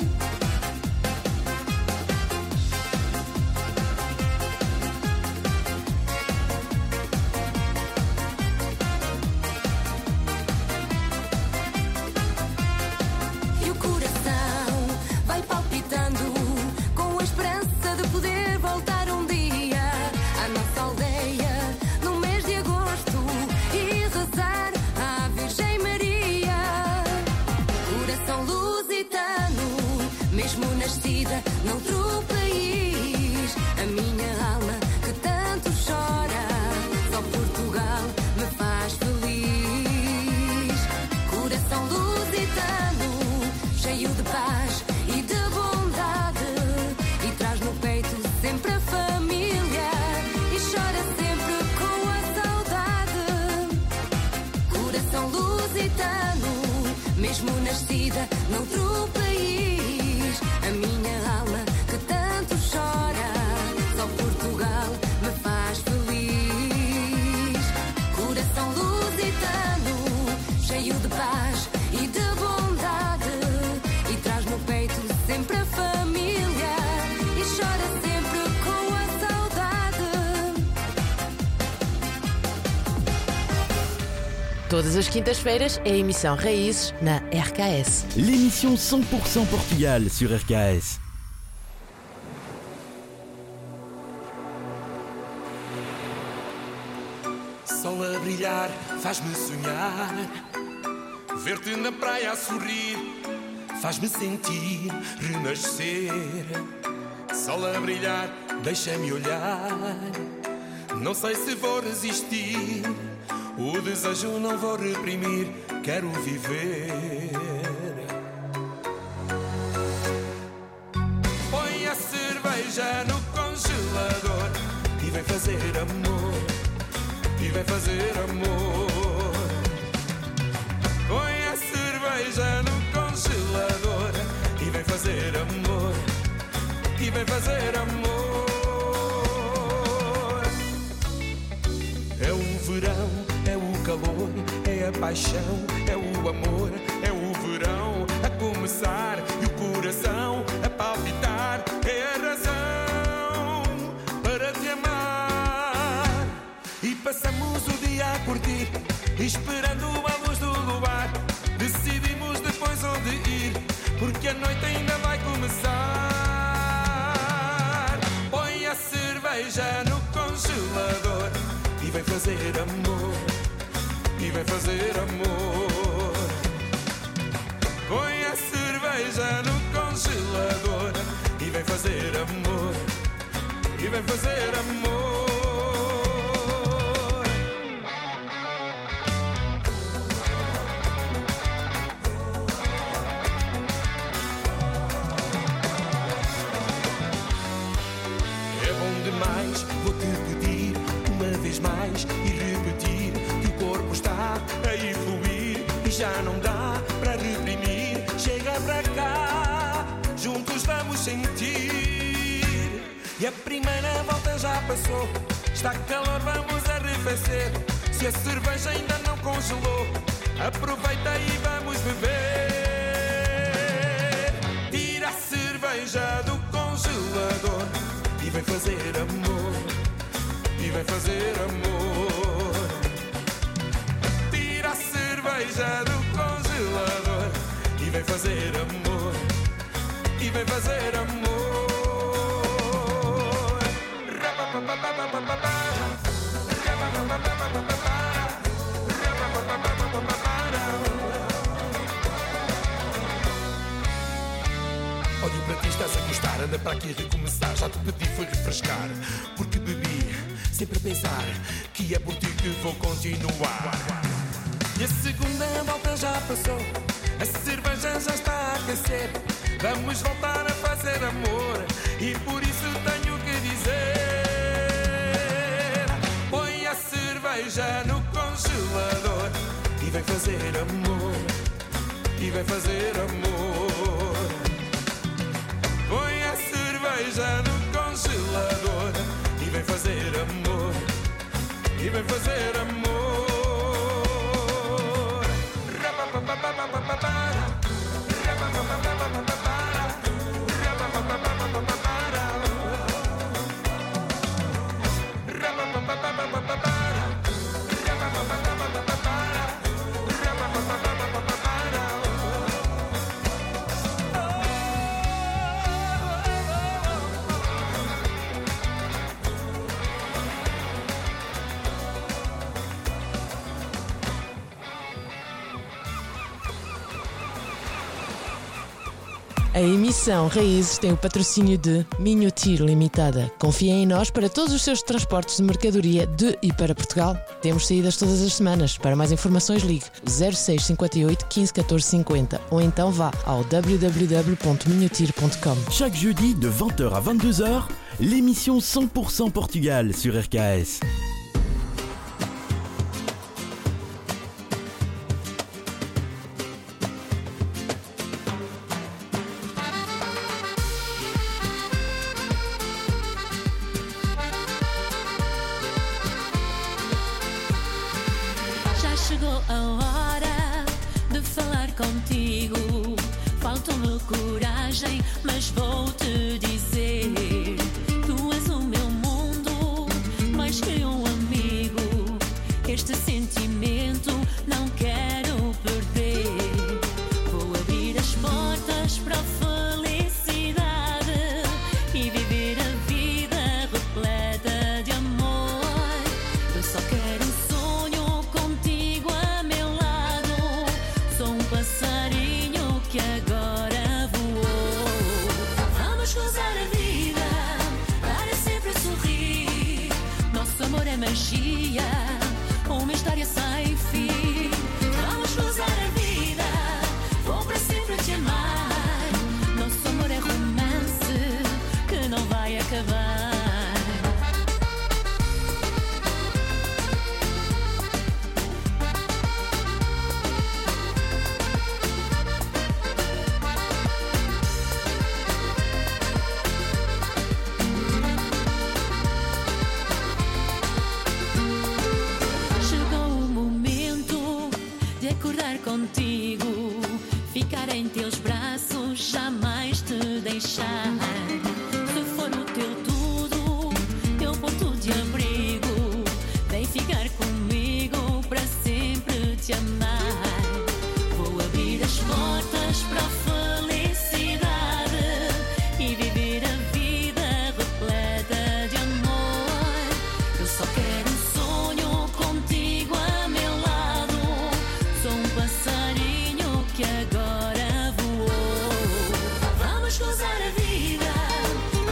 E o coração vai palpitando com a esperança de poder voltar um dia à nossa aldeia no mês de agosto e rezar à Virgem Maria. Coração lusitano, mesmo nascida noutro país. A minha alma que tanto chora, só Portugal me faz feliz. Coração lusitano, cheio de paz e de bondade, e traz no peito sempre a família, e chora sempre com a saudade. Coração lusitano, mesmo nascida noutro país. A minha alma que tanto chora, só Portugal me faz feliz. Coração lusitano, cheio de paz e de bondade, e traz no peito sempre a família, e chora sempre com a saudade. Todas as quintas-feiras é a emissão Raízes na R K S. L'émission cent pour cent Portugal sur R K S. Sol a brilhar faz-me sonhar, ver-te na praia a sorrir faz-me sentir renascer. Sol a brilhar, deixa-me olhar, não sei se vou resistir, o desejo não vou reprimir, quero viver. Põe a cerveja no congelador e vem fazer amor, e vem fazer amor. Põe a cerveja no congelador e vem fazer amor, e vem fazer amor. É o verão, é o calor, é a paixão, é o amor, é o verão a começar e o coração a palpitar. É a razão para te amar, e passamos o dia a curtir, esperando a luz do luar. Decidimos depois onde ir, porque a noite ainda vai começar. Põe a cerveja no congelador e vem fazer amor, e vem fazer amor. Põe a cerveja no congelador e vem fazer amor, e vem fazer amor. É bom demais, vou-te pedir uma vez mais e repetir que o corpo está a evoluir já não dá para reprimir. Chega para cá, juntos vamos sentir. E a primeira volta já passou, está calor, vamos arrefecer. Se a cerveja ainda não congelou, aproveita e vamos beber. Tira a cerveja do congelador e vem fazer amor, e vem fazer amor. Tira a cerveja do congelador e vem fazer amor, e vem fazer amor. Olha para ti, estás a gostar, anda para aqui recomeçar. Já te pedi foi refrescar, porque bebi sempre a pensar que é por ti que vou continuar. E a segunda volta já passou, a cerveja já está a aquecer. Vamos voltar a fazer amor e por isso tenho que dizer: põe a cerveja no congelador e vem fazer amor, e vem fazer amor. Põe a cerveja no congelador e vem fazer amor, e vem fazer amor. A emissão Raízes tem o patrocínio de Minhotir Limitada. Confia em nós para todos os seus transportes de mercadoria de e para Portugal. Temos saídas todas as semanas. Para mais informações ligue zero seis cinquenta e oito quinze catorze cinquenta ou então vá ao w w w ponto minhotir ponto com. Chaque jeudi de vingt heures à vingt-deux heures, l'émission cent pour cent Portugal sur R K S. Chegou a hora de falar contigo. Faltou-me coragem, mas vou-te dizer: tu és o meu mundo, mais que um amigo. Este sentimento não quero perder. Vou abrir as portas para a felicidade e viver a vida repleta de amor. Eu só quero um sonho contigo a meu lado. Sou um passarinho que agora voou. Vamos gozar a vida para sempre sorrir. Nosso amor é magia, uma história sem fim. Vamos gozar a vida, vou para sempre te amar. Nosso amor é romance que não vai acabar. Chegou o momento de acordar contigo, ficar em teus braços, jamais te deixar. Se for o teu tudo, teu ponto de abrigo, vem ficar comigo para sempre te amar. Vou abrir as portas para a felicidade e viver a vida repleta de amor. Eu só quero um sonho contigo a meu lado. Sou um passarinho que agora voou. Vamos gozar a vida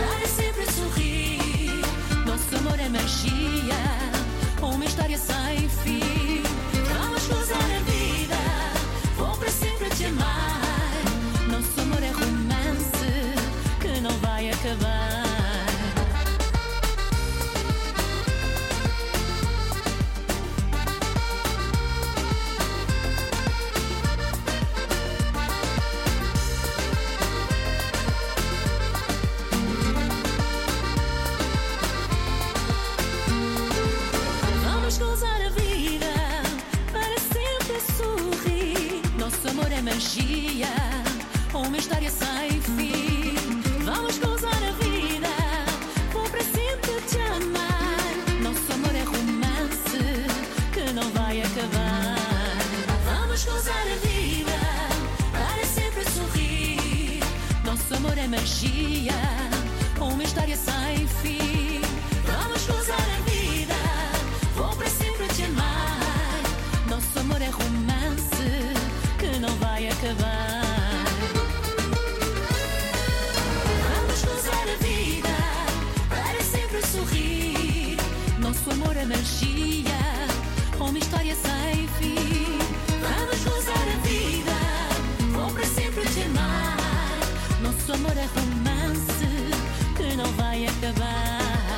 magia, uma história sem fim. Vamos gozar a vida, vou para sempre te amar. Nosso amor é romance que não vai acabar. Vamos gozar a vida, para sempre sorrir. Nosso amor é magia, uma história sem fim. Vamos gozar a vida, vou para sempre te amar. Nosso amor é romance que não vai acabar. Vamos gozar a vida, para sempre sorrir. Nosso amor é magia, uma história sem fim. Vamos gozar a vida, vou para sempre te amar. Nosso amor é romance que não vai acabar.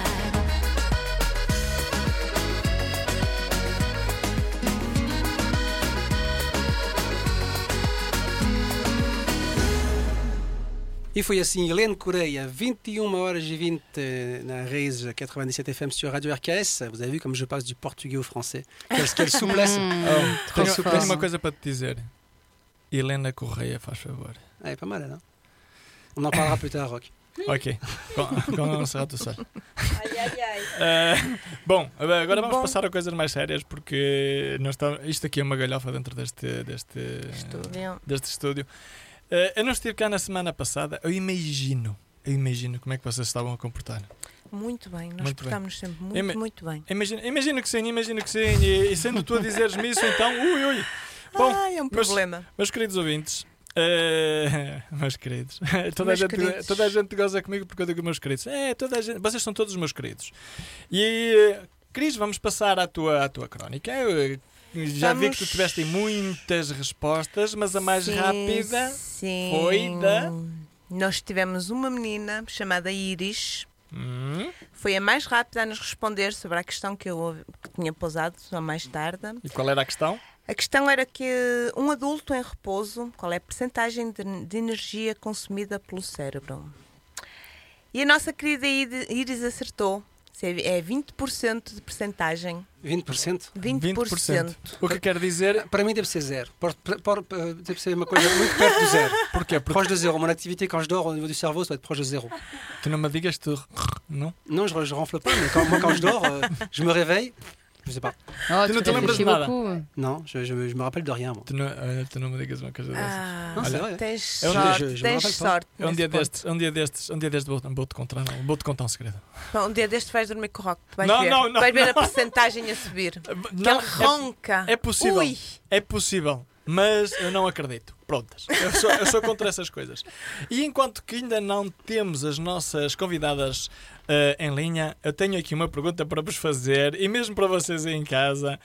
E foi assim, Hélène Correia, vingt et une horas e vinte na Raise quatre-vingt-dix-sept F M sur Radio R K S. Vous avez vu comme je passe du portugais au français. Quelle, quelle souplesse. Oh, tenho, tenho uma coisa para te dizer. Helena Correia, faz favor. Ah, é pas mal, não? On en parlera plus tard, Rock. Ok, quando não será tu sabe. Ai, ai, ai. Uh, bom, agora vamos Bom. passar a coisas mais sérias porque nós está, isto aqui é uma galhofa dentro deste, deste Estúdio. Deste estúdio. Uh, eu não estive cá na semana passada, eu imagino, eu imagino como é que vocês estavam a comportar. Muito bem, nós Muito bem. portámos sempre muito, Ima- muito bem. Imagino, imagino que sim, imagino que sim, e, e sendo tu a dizeres-me isso, então, ui, ui. Bom, Ai, é um meus- problema. Meus queridos ouvintes, uh, meus queridos, toda, Meus a gente, queridos. toda a gente goza comigo porque eu digo meus queridos. É, toda a gente, vocês são todos meus queridos. E, uh, Cris, vamos passar à tua, à tua crónica. Eu, uh, já vi Vamos. que tu tiveste muitas respostas, mas a mais Sim, rápida sim. foi da... Nós tivemos uma menina chamada Iris. Hum, Foi a mais rápida a nos responder sobre a questão que eu ouvi- que tinha pousado só mais tarde. e qual era a questão? A questão era que um adulto em repouso, qual é a percentagem de, de energia consumida pelo cérebro? E a nossa querida Id- Iris acertou. É vinte por cento de percentagem. vinte por cento? vinte por cento. O que quer dizer... Para mim deve ser zero. Por- por- por- Deve ser uma coisa muito perto do zero. Porquê? Porque Proche de zéro. Mon activité quand je dors au niveau du cerveau, ça doit être proche de zéro. tu não me digas tu... Não? Non, je, je renfle pas, mais quand, moi quand je dors, euh, je me réveille, je sais pas. Oh, Tu tu ne te lembras réfléchis de nada? beaucoup. Non, je, je, me- je me rappelle de rien, moi. Tu não, olha, tu não me digas uma coisa dessas. Ah, Non, c'est Olha, vrai. tens É um- sorte, je- je me tens rappelle pas. sorte. É um nesse dia ponto. destes, um dia destes, um dia destes vou- vou-te contar, vou-te contar um segredo. Bom, um dia deste vais dormir com o Rock. Vais Não, ver, não, não, vais ver não. a percentagem a subir. Que Não, ele ronca. é, é possível, Ui. é possível, mas eu não acredito. Prontas, eu sou, eu sou contra essas coisas. E enquanto que ainda não temos as nossas convidadas eh, em linha, eu tenho aqui uma pergunta para vos fazer, e mesmo para vocês aí em casa.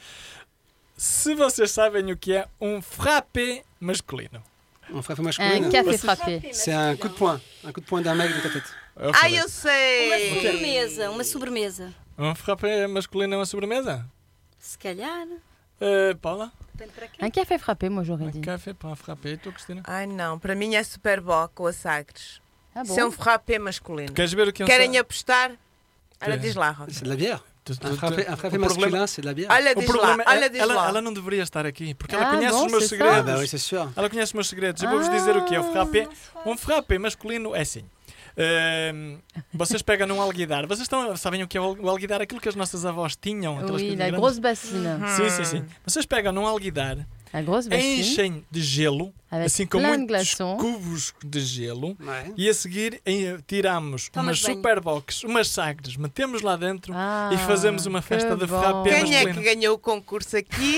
Se vocês sabem o que é um frappé masculino. Un frappé masculin. Un café frappé. C'est un coup de poing. Un coup de poing d'un mec dans ta tête. Eu Ai, falei. eu Uma sei! sobremesa, uma sobremesa. Um frappé masculino é uma sobremesa? Se calhar. Eh, Paula? Depende para quem. Un café frappé, moi j'aurais Um dit. café para um frappé, tu, Cristina? Ai não, para mim é Super Boc ou a Sagres. Ah Isso é um bon? frappé masculino. Queres ver o que é um Querem sa- apostar? Olha, Que- diz lá, Rock. C'est de la bière. Tu- tu- Un tu- frappé, un frappé o masculin, problema- c'est de la bière. Olha, O diz lá. problema Olha, é, diz ela, lá. ela não deveria estar aqui, porque ela Ah, conhece bom, os meus c'est ça? Ah segredos. bah oui, c'est sûr. Ela conhece os meus segredos. Eu vou-vos dizer o que é o frappé. Um frappé masculino é assim. Ehm, vocês pegam num alguidar. Vocês estão, sabem o que é o alguidar? Aquilo que as nossas avós tinham. aquelas Oui, coisas la grandes. grosse bassine. Sim, sim, sim. Vocês pegam num alguidar, La grosse bassine. enchem de gelo, Avec assim com plein de muitos glaçons. cubos de gelo, Ouais. e a seguir em- tiramos Tomas umas banho. superbox, umas sagres, metemos lá dentro Ah, e fazemos uma festa que de bom. frappé Quem é masculino. que ganhou o concurso aqui?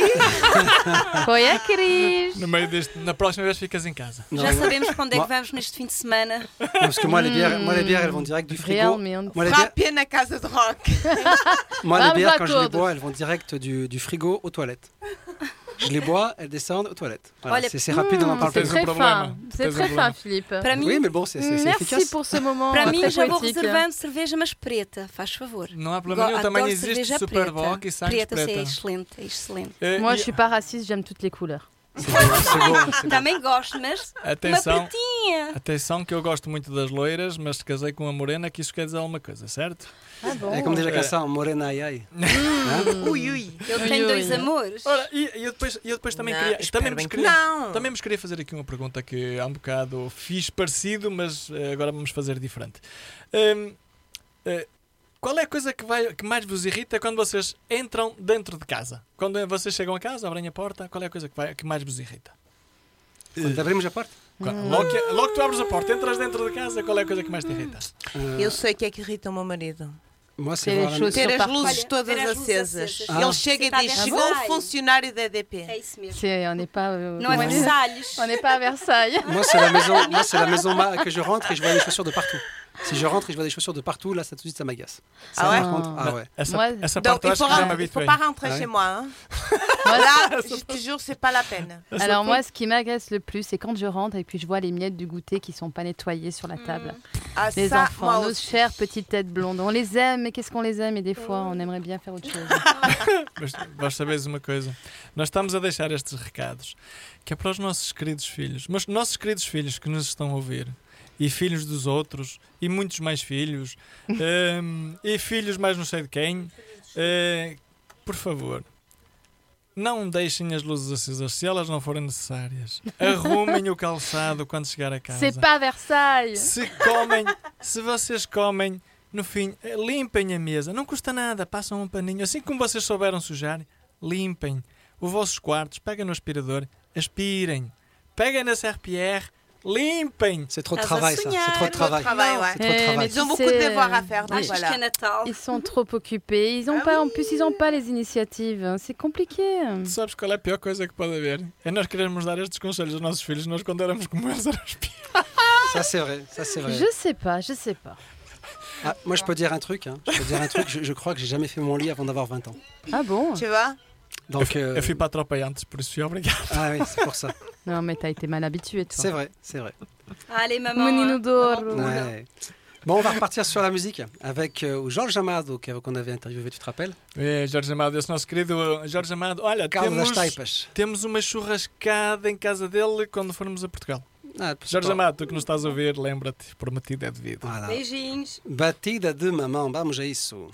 Foi a Cris. No meio deste, na próxima vez ficas em casa. Non, Já moi- sabemos para onde é que moi- vamos neste fim de semana. non, parce que moi, les bières, moi, les bières, elles vont direct du frigo. Realmente. Moi, les bières, Frappé na casa de Rock. moi, les Vamos bières à quand je les todos. bois, elles vont direct du, du frigo aux toilettes. Je les bois, elles descendent aux toilettes. Voilà, Olha, c'est c'est rapide, on en parle C'est Tens pas. um très problema. fin. Tens C'est um très problema. fin, Philippe. Para mim, Oui, mais bon, c'est c'est- c'est Merci efficace. pour ce moment. para euh, mim très já vou poétique. reservando cerveja, mas preta, faz favor. Não há problema nenhum, Adoro também existe cerveja Superboc preta. e sagres Preta, preta. é excelente, é excelente. Eh, Moi, e- je suis pas raciste, j'aime toutes les couleurs. C'est beau, c'est beau, c'est beau. Também gosto, mas Atenção. uma pretinha. sim. Atenção que eu gosto muito das loiras, mas se casei com uma morena, que isso quer dizer alguma coisa, certo? Ah, bom. É como diz a canção, morena ai ai. Hum. Ui, ui. Ele tem dois amores. Ora, e, e eu depois, e eu depois também Não, queria, espero também bem vos que queria, não. também vos queria fazer aqui uma pergunta que há um bocado fiz parecido, mas eh, agora vamos fazer diferente. Hum, eh, qual é a coisa que, vai, que mais vos irrita quando vocês entram dentro de casa? Quando vocês chegam a casa, abrem a porta, qual é a coisa que, vai, que mais vos irrita? Quando abrimos a porta? Hum. Logo, que, logo que tu abres a porta, entras dentro de casa, qual é a coisa que mais te irrita? Eu sei que é que irrita o meu marido. Moi, Ter as, vraiment- ter as luzes Olha, todas ter as luzes acesas. acesas. Ah. Ele chega C'est e diz: pas chegou um Versailles. funcionário da E D P. É isso mesmo. C'est- on n'est pas. euh, Não é comment dire Versalhes. On n'est pas à Versailles. Moi, c'est la maison, moi, c'est la maison ma- que je rentre et je vois des chaussures de partout. Si je rentre et je vois des chaussures de partout, là, ça tout de suite, ça m'agace. Ça, Ah ouais par contre, ah ouais. Essa, Moi- essa Donc, parte eu il acho faut, que já me ren- il faut habituei. pas rentrer Ah ouais. chez moi. Hein. Moi, Là, je te jure, c'est pas la peine. Alors moi, ce qui m'agace le plus, c'est quand je rentre et puis je vois les miettes du goûter qui sont pas nettoyées sur la table. Ah, Les ça, enfants, moi nos aussi. chères petites têtes blondes, on les aime, mais qu'est-ce qu'on les aime et des fois, on aimerait bien faire autre chose. Mas vós sabeis uma coisa, nós estamos a deixar estes recados que é para os nossos queridos filhos, mas nossos queridos filhos que nos estão a ouvir, e filhos dos outros, e muitos mais filhos, hum, e filhos mais não sei de quem, eh, por favor, não deixem as luzes acesas se elas não forem necessárias. Arrumem o calçado quando chegar a casa. C'est pas Versailles. Se comem, se vocês comem, no fim, eh, limpem a mesa. Não custa nada, passam um paninho. Assim como vocês souberam sujar, limpem os vossos quartos, peguem no aspirador, aspirem. Peguem na C R P R, limpem. C'est trop de Estás travail, a ça. sonhar. C'est trop de travail. Travail, ouais. C'est trop de Eh, travail. mais Ils ont tu beaucoup de sais, devoirs à faire, donc Achas voilà. que é Natal? Ils sont trop occupés. Ils ont Ah pas, oui. en plus, ils ont pas les initiatives. C'est compliqué. Tu sabes qual é a pior coisa que pode haver? É nós querermos dar estes conselhos aos nossos filhos. Nós, quando éramos como eles, éramos piores. Ça, c'est vrai. Ça, c'est vrai. Je sais pas, je sais pas. Ah, moi, je peux dire un truc. Hein. Je peux dire un truc. Je, je crois que j'ai jamais fait mon lit avant d'avoir vingt ans. Ah bon? Tu vois? Donc, eu, euh, eu fui para a tropa antes, por isso fui obrigado. ah oui, c'est pour ça. Non, mais t'as été mal habitué, toi. C'est vrai, c'est vrai. Allez, maman. Menino hein. d'oro. Maman poule. Ouais. Bon, on va repartir sur la musique avec euh, o Jorge Amado, que- qu'on avait interviewé, tu te rappelles? É, Jorge Amado, esse nosso querido Jorge Amado. Olha, Carlos das temos, Taipas. temos uma churrascada em casa dele quando formos a Portugal. Ah, Jorge pá. Amado, tu que nos estás a ouvir, lembra-te, prometido é devido. Voilà. Beijinhos. Batida de mamão, vamos a isso.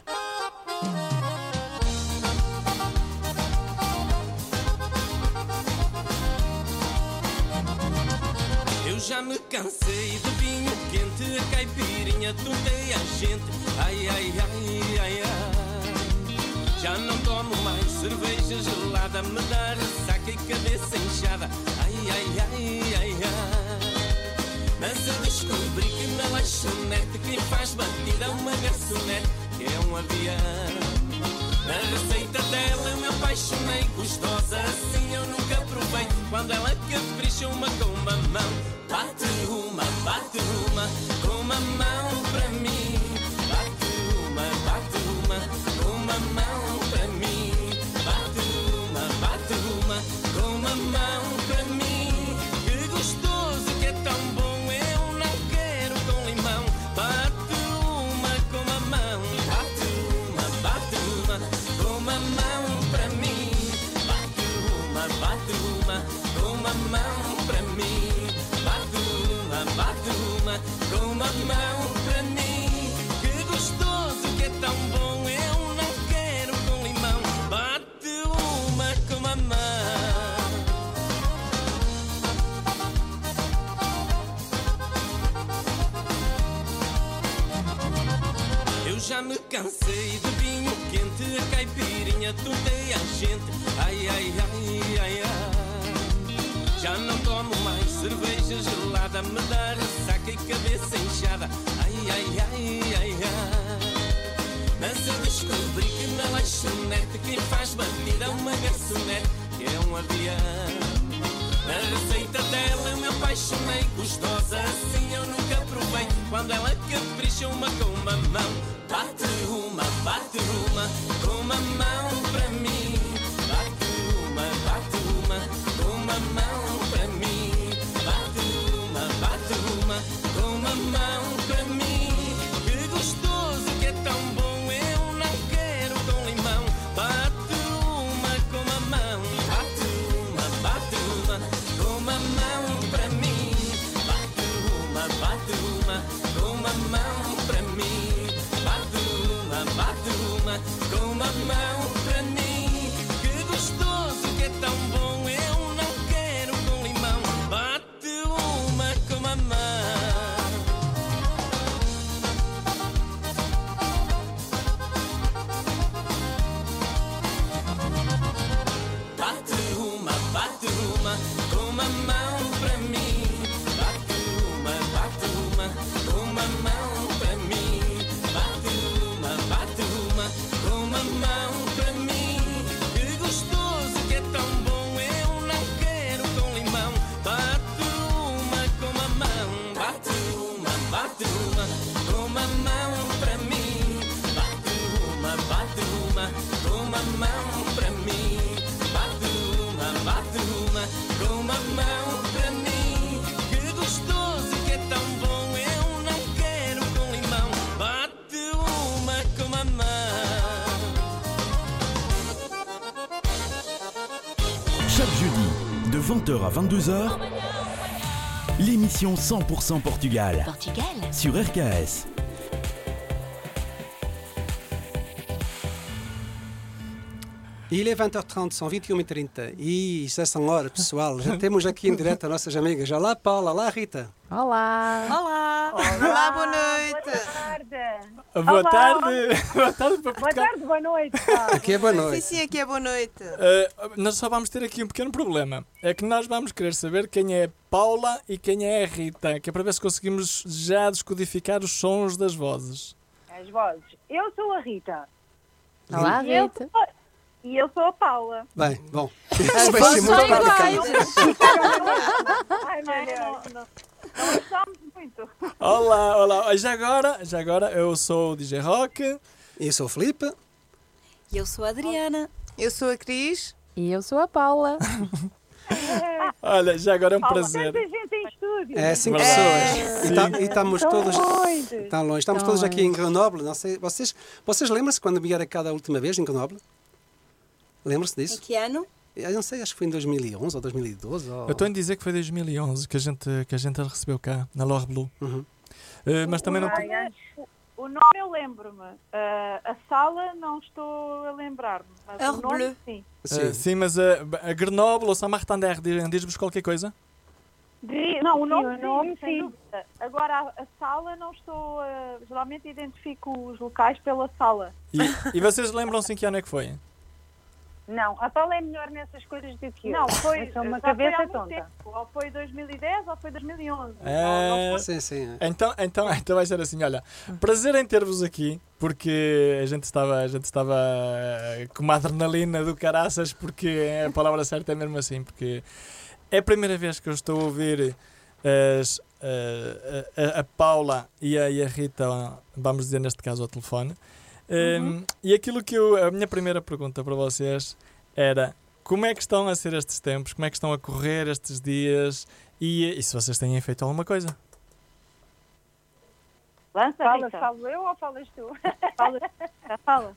Eu já me cansei de vinho quente, a caipirinha tontei a gente. Ai, ai, ai, ai, ai. Já não tomo mais cerveja gelada, me dá ressaca e cabeça inchada. Ai, ai, ai, ai, ai. Mas eu descobri que na lanchonete quem faz batida é uma garçonete, que é um avião. Na receita dela eu me apaixonei, gostosa assim eu nunca provei. Quando ela capricha uma com mamão, bate uma, bate uma, com mamão para mim. Bate uma, bate uma, com mamão para mim. Bate uma, bate uma, com mamão para mim. Que gostoso, que é tão bom, eu não quero com limão. Bate uma com mamão, bate uma, bate uma, com mamão para mim. Bate uma, bate uma, com mamão para mim. Bate uma, bate uma, com mamão para mim. Que gostoso, que é tão bom, eu não quero com limão. Bate uma com mamão. Eu já me cansei de vinho quente, a caipirinha tontei a gente. Ai, ai, ai, ai, ai. Já não tomo mais cerveja gelada, me dá ressaca e cabeça inchada. Ai, ai, ai, ai, ai. Mas eu descobri que na lanchonete quem faz batida é uma garçonete, que é um avião. Na receita dela eu me apaixonei, gostosa assim eu nunca provei. Quando ela capricha uma com mamão, bate uma, bate uma, com mamão para mim. Bate uma, bate uma, com mamão para mim. Bate uma, bate uma, com mamão para mim. Que gostoso, que é tão bom, eu não quero com limão. Bate uma com mamão, bate uma, bate uma, com mamão para mim. Bate vingt heures à vingt-deux heures, l'émission cent pour cent Portugal. Portugal. Sur R K S. E ele é vingt heures trente, são vinte e uma e trinta. E já são horas, pessoal. Já temos aqui em direto as nossas amigas. Olá, Paula. Olá, Rita. Olá. Olá. Olá, boa noite. Boa tarde. Boa Olá. tarde. Boa tarde para Boa Portugal. tarde, boa noite. pá. Aqui é boa noite. Sim, sim, aqui é boa noite. Uh, nós só vamos ter aqui um pequeno problema. É que nós vamos querer saber quem é Paula e quem é a Rita, que é para ver se conseguimos já descodificar os sons das vozes. As vozes. Eu sou a Rita. Olá, E eu Rita. sou- E eu sou a Paula. Bem, bom. As Isso vai ser vozes muito são complicado. iguais. Ai, meu Deus. Não, não gostamos muito. Olá, olá. Já agora, já agora eu sou o D J Rock. Eu sou o Filipe. E eu sou a Adriana. Eu sou a Cris. E eu sou a Paula. Olha, já agora é um Paula, prazer. tanta gente em estúdio. É, cinco Verdade. pessoas. Sim. E, tá- e estamos Tão todos. longe. Está longe. Estamos Tão todos aqui em longe. Grenoble. Não sei, vocês, vocês lembram-se quando vieram cá da última vez em Grenoble? Lembram-se Em disso? que ano? Eu não sei, acho que foi em dois mil e onze ou dois mil e doze. Ou... Eu estou a dizer que foi dois mil e onze que a gente, que a gente a recebeu cá, na Lore Blue. Uhum. Uh, mas também não. Ai, ai, O nome eu lembro-me. Ah, a sala não estou a lembrar-me. Mas Heure o nome, Bleue. sim. Sim. Uh, sim, mas a, a Grenoble ou Saint-Martin-d'Air diz- diz-vos qualquer coisa? De- Não, o nome, o nome, sim, sem sim. dúvida. Agora, a, a sala não estou... a- geralmente identifico os locais pela sala. E, e vocês lembram-se em que ano é que foi? Não, a Paula é melhor nessas coisas do que eu. Não, foi... Eu sou uma já foi há cabeça muito tonta. tempo. Ou foi dois mil e dez ou foi dois mil e onze. É... Sim, sim. Então, então, então vai ser assim, olha, prazer em ter-vos aqui, porque a gente estava, a gente estava eh, com uma adrenalina do caraças, porque a palavra certa é mesmo assim, porque é a primeira vez que eu estou a ouvir as, eh, a, a, a Paula e a, e a Rita, vamos dizer neste caso ao telefone. Um, e aquilo que eu, a minha primeira pergunta para vocês era: como é que estão a ser estes tempos? Como é que estão a correr estes dias? E, e se vocês têm feito alguma coisa? Lança, Fala, Rita. falo eu ou falas tu? Fala. Fala.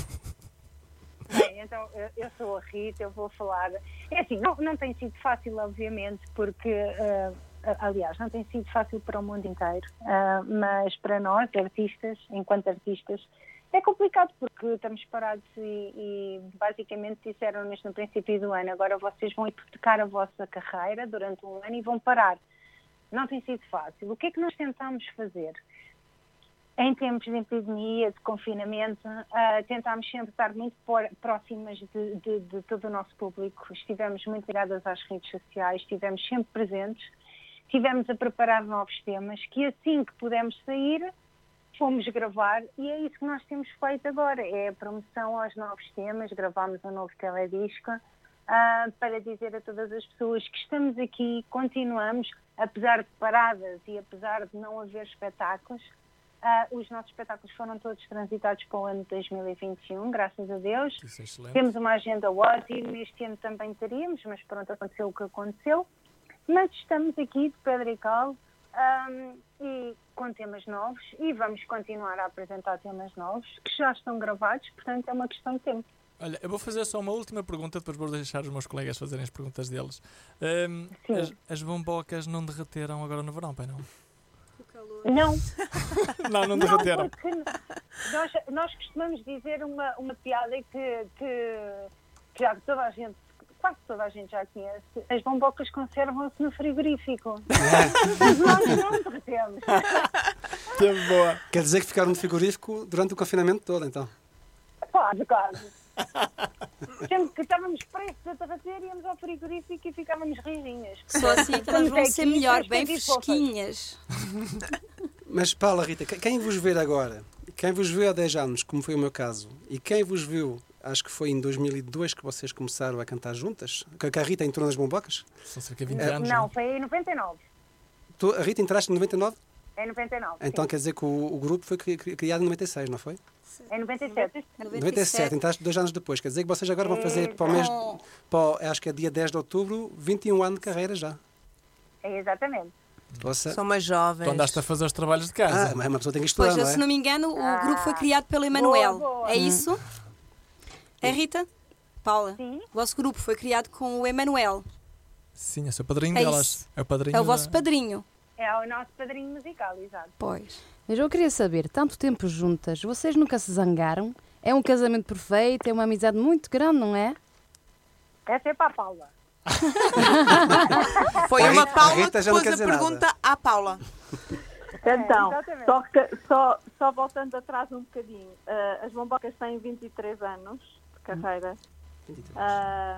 Bem, então eu, eu sou a Rita, eu vou falar. É assim, não, não tem sido fácil, obviamente, porque, ah, aliás, não tem sido fácil para o mundo inteiro, ah, mas para nós, artistas, enquanto artistas, é complicado porque estamos parados e, e basicamente disseram-nos no princípio do ano: agora vocês vão hipotecar a vossa carreira durante um ano e vão parar. Não tem sido fácil. O que é que nós tentamos fazer? Em tempos de epidemia, de confinamento, uh, tentámos sempre estar muito por, próximas de, de, de todo o nosso público. Estivemos muito ligadas às redes sociais, estivemos sempre presentes, estivemos a preparar novos temas, que assim que pudemos sair, fomos gravar, e é isso que nós temos feito agora, é a promoção aos novos temas. Gravámos um novo teledisco uh, para dizer a todas as pessoas que estamos aqui, continuamos, apesar de paradas e apesar de não haver espetáculos. Uh, os nossos espetáculos foram todos transitados para o ano de dois mil e vinte e um, graças a Deus. Isso é excelente. Temos uma agenda ótima, este ano também teríamos, mas pronto, aconteceu o que aconteceu. Mas estamos aqui de pedra e cal, um, e com temas novos, e vamos continuar a apresentar temas novos que já estão gravados, portanto é uma questão de tempo. Olha, eu vou fazer só uma última pergunta, depois vou deixar os meus colegas fazerem as perguntas deles. Um, as, as bombocas não derreteram agora no verão, pai não? Não. Não, não derreteram. Não, porque nós, nós costumamos dizer uma, uma piada que, que, que já toda a gente, quase toda a gente já conhece: as bombocas conservam-se no frigorífico. Mas nós não derretemos. Que boa. Quer dizer que ficaram no frigorífico durante o confinamento todo, então? Quase, quase. Sempre que estávamos prestes a derreter, íamos ao frigorífico e ficávamos risinhas. Só assim que elas vão ser melhor, bem fresquinhas. Mas, Paula, Rita, que- quem vos vê agora, quem vos viu há dez anos, como foi o meu caso, e quem vos viu, acho que foi em dois mil e dois que vocês começaram a cantar juntas, que que a Rita entrou nas bombocas? São cerca de vinte É, anos. Não, foi em noventa e nove. Tu, a Rita entraste em noventa e nove? Em noventa e nove. Então sim. quer dizer que o, o grupo foi cri- cri- criado em noventa e seis, não foi? Em noventa e sete. noventa e sete, entraste dois anos depois. Quer dizer que vocês agora vão fazer para o mês, para, o- acho que é dia dez de outubro, vinte e um anos de carreira já. É, exatamente. Vossa... São mais jovens. Tu andaste a fazer os trabalhos de casa. Ah, mas uma pessoa tem que estudar, Pois, não é? se não me engano, o Ah. grupo foi criado pelo Emanuel. Boa, boa. É isso? É, Rita? Paula? Sim. O vosso grupo foi criado com o Emanuel. Sim, é o seu padrinho É delas. isso. É o padrinho É o vosso da- padrinho. É o nosso padrinho musical, exato. Pois. Mas eu queria saber, tanto tempo juntas, vocês nunca se zangaram? É um casamento perfeito, é uma amizade muito grande, não é? Essa é para a Paula. Foi A uma Rita- a Paula Rita que já não pôs quer a dizer pergunta nada. à Paula. Então, exatamente. só, que, só, só voltando atrás um bocadinho, eh, as Bombocas têm vinte e três anos de carreira. Ah,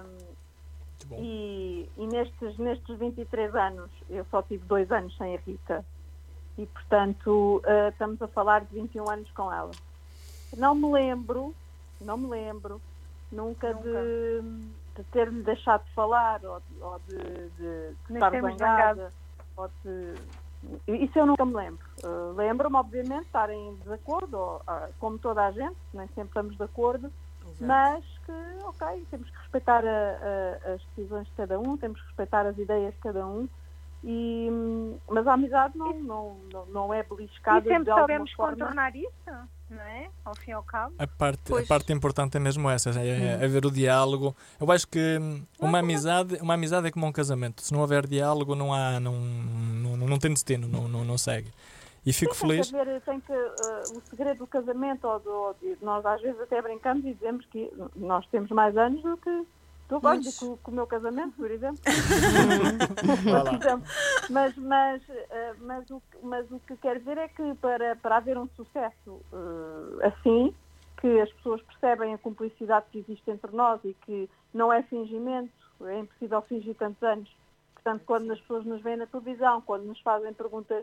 e e nestes, nestes vinte e três anos, eu só tive dois anos sem a Rita. E, portanto, eh, estamos a falar de vinte e um anos com ela. Não me lembro, não me lembro, nunca, de, de ter-lhe deixado de falar ou de, ou de, de, de Nem estar termos zangada. Ou de, isso eu nunca me lembro. Uh, Lembro-me, obviamente, de estar em desacordo, ou, ah, como toda a gente, nem sempre estamos de acordo, mas que, ok, temos que respeitar a- a- as decisões de cada um, temos que respeitar as ideias de cada um, e, hum, mas a amizade não, não, não, não é beliscada E sempre de alguma sabemos forma. contornar isso, não é? Ao fim e ao cabo. A parte, a Pois. parte importante é mesmo essa, é, é ver o diálogo. Eu acho que hum, uma amizade, uma amizade é como um casamento. Se não houver diálogo, não há, não, não, não tem destino, não, não, não segue. E fico Sim, feliz. Tem que haver, tem que, uh, o segredo do casamento, ou do, ou de- nós às vezes até brincamos e dizemos que nós temos mais anos do que, do, olha, do que, o- que o meu casamento, por exemplo. Vá lá. Por exemplo. Mas, mas, uh, mas, o, que- mas o que quero dizer é que para, para haver um sucesso uh, assim, que as pessoas percebem a cumplicidade que existe entre nós e que não é fingimento, é impossível fingir tantos anos. Portanto, quando as pessoas nos veem na televisão, quando nos fazem perguntas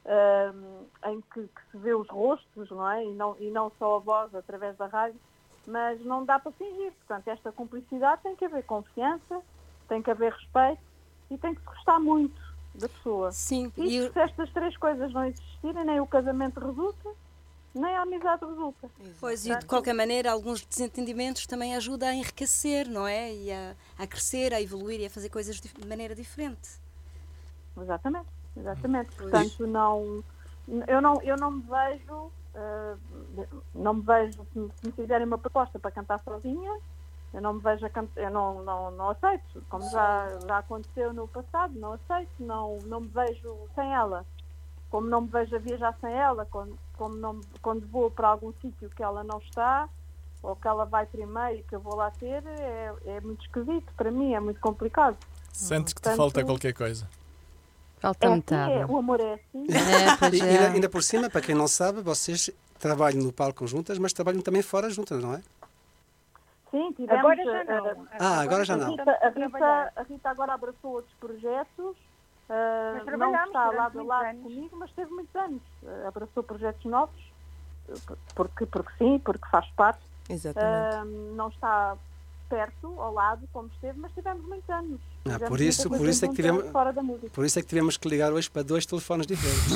um, em que, que se vê os rostos, não é? E não, e não só a voz através da rádio, mas não dá para fingir. Portanto, esta cumplicidade tem que haver confiança, tem que haver respeito e tem que se gostar muito da pessoa. Sim. E, E se estas três coisas não existirem, nem o casamento resulta, nem a amizade resulta. Pois, e de qualquer maneira, alguns desentendimentos também ajudam a enriquecer, não é? E a, a crescer, a evoluir e a fazer coisas de maneira diferente. Exatamente, exatamente. Portanto, não, eu, não, eu não me vejo, ah, não me vejo, se me, se me fizerem uma proposta para cantar sozinha, eu não me vejo a cantar, eu não, não, não aceito, como já, já aconteceu no passado, não aceito, não, não me vejo sem ela. Como não me vejo a viajar sem ela, quando, como não, quando vou para algum sítio que ela não está, ou que ela vai primeiro e que eu vou lá ter, é, é muito esquisito para mim, é muito complicado. Sentes que te Portanto, falta qualquer coisa. Falta é assim, metade. é, o amor é assim. É, pois E é. ainda, ainda por cima, para quem não sabe, vocês trabalham no palco juntas, mas trabalham também fora juntas, não é? Sim, tivemos, Agora já não. eh, Ah, agora já não. A Rita, a Rita, a Rita agora abraçou outros projetos, eh, Mas não trabalhámos está durante lado a muitos lado anos. comigo, mas teve muitos anos. Eh, abraçou projetos novos, eh, porque, porque sim, porque faz parte. Exatamente. Eh, não está perto, ao lado, como esteve, mas tivemos muitos anos. Ah, Fizemos por muita isso, coisa por isso é que juntas tivemos, fora da música. por isso é que tivemos que ligar hoje para dois telefones diferentes.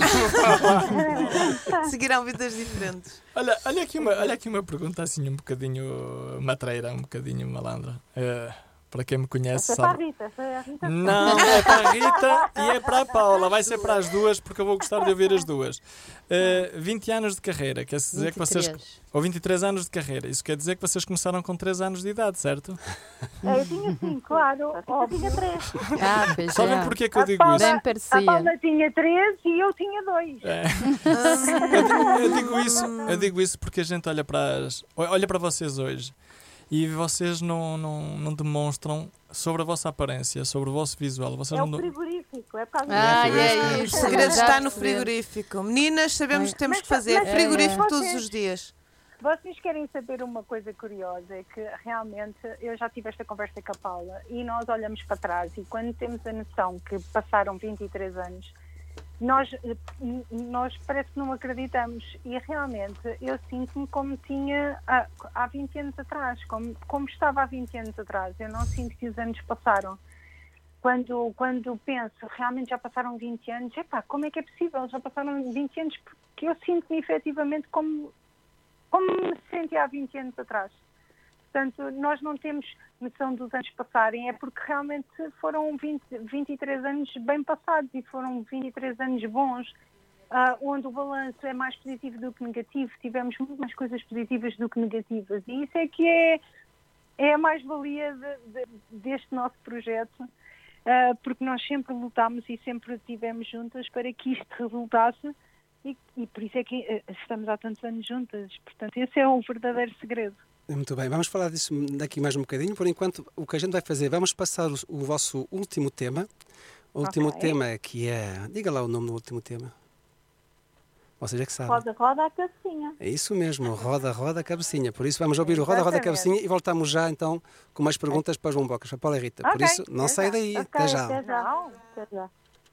Seguirão vidas diferentes. Olha, olha, aqui uma, olha aqui uma pergunta assim um bocadinho matreira, um bocadinho malandra. Eh, para quem me conhece Essa é para a sabe. Rita, essa é a Rita. Não, é para a Rita e é para a Paula. Vai ser para as duas porque eu vou gostar de ouvir as duas. Uh, vinte anos de carreira, quer dizer que vocês. vinte e três. Ou vinte e três anos de carreira. Isso quer dizer que vocês começaram com três anos de idade, certo? Eu tinha cinco, claro. A Rita tinha três. Ah, pois Sabem é. porquê que eu A digo Paula- isso? Bem A parecia. Paula tinha três e eu tinha dois. É. Eu, di- eu digo isso, eu digo isso porque a gente olha para as, olha para vocês hoje e vocês não, não, não demonstram sobre a vossa aparência, sobre o vosso visual. Vocês É não o de- frigorífico, é por causa Ah, disso. é O isso. segredo Já está no percebi. frigorífico. Meninas, sabemos É. que temos Mas- que fazer mas- frigorífico é. todos Vocês- os dias. Vocês querem saber uma coisa curiosa, é que realmente eu já tive esta conversa com a Paula e nós olhamos para trás e quando temos a noção que passaram vinte e três anos, nós, eh, nós parece que não acreditamos e realmente eu sinto-me como tinha há, há vinte anos atrás, como, como estava há vinte anos atrás. Eu não sinto que os anos passaram. Quando, quando penso, realmente já passaram vinte anos, epá, como é que é possível? Já passaram vinte anos porque eu sinto-me efetivamente como como me sentia há vinte anos atrás. Portanto, nós não temos noção dos anos passarem, é porque realmente foram vinte, vinte e três anos bem passados e foram vinte e três anos bons, ah, onde o balanço é mais positivo do que negativo, tivemos muito mais coisas positivas do que negativas e isso é que é, é a mais-valia de, de, deste nosso projeto. uh, porque nós sempre lutámos e sempre estivemos juntas para que isto resultasse e, e por isso é que uh, estamos há tantos anos juntas. Portanto, esse é o verdadeiro segredo. Muito bem, vamos falar disso daqui mais um bocadinho. Por enquanto, o que a gente vai fazer, vamos passar o, o vosso último tema. O último Ok. tema que é... Diga lá o nome do último tema. Vocês é que sabem. Roda, roda a cabecinha. É isso mesmo, roda, roda, cabecinha. Por isso vamos ouvir o roda, roda, Exatamente. cabecinha e voltamos já então com mais perguntas para os bombocas, para Paula e Rita. Por Ok, isso, não até sai já. daí, Ok, até já. Até já. Até já.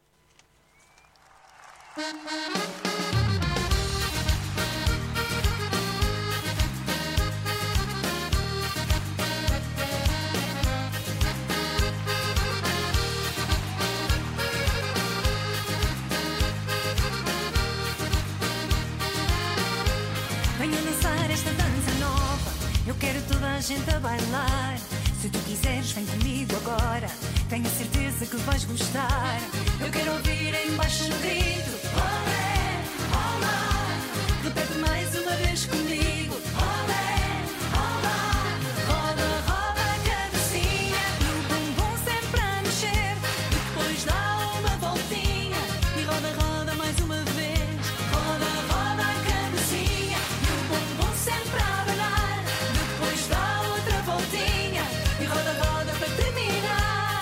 Venha dançar esta dança nova. Eu quero toda a gente a bailar. Se tu quiseres, vem comigo agora. Tenho a certeza que vais gostar. Eu quero ouvir em baixo um grito. Olé, olá. Repete mais uma vez comigo. Olé, olá. Roda, roda a cabecinha. E o bumbum sempre a mexer. Depois dá uma voltinha. E roda, roda mais uma vez. Roda, roda a cabecinha. E o bumbum sempre a abanar. Depois dá outra voltinha. E roda, roda para terminar.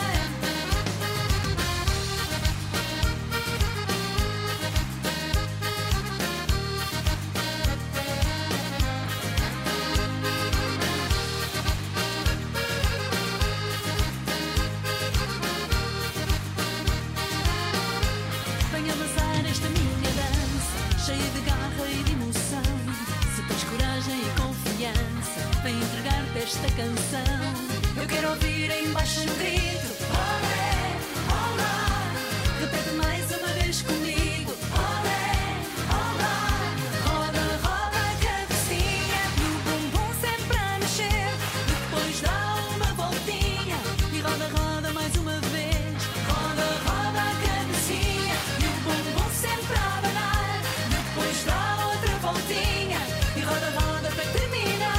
Venha dançar esta minha dança, cheia de garra e de emoção. Se tens coragem e confiança, vem entregar-te esta canção. Eu quero ouvir em baixo um grito. Olé, olá. Repete mais uma vez comigo. Olé, olá. Roda, roda a cabecinha. E o bumbum sempre a mexer. Depois dá uma voltinha. E roda, roda mais uma vez. Roda, roda a cabecinha. E o bumbum sempre a abanar. Depois dá outra voltinha. E roda, roda para terminar.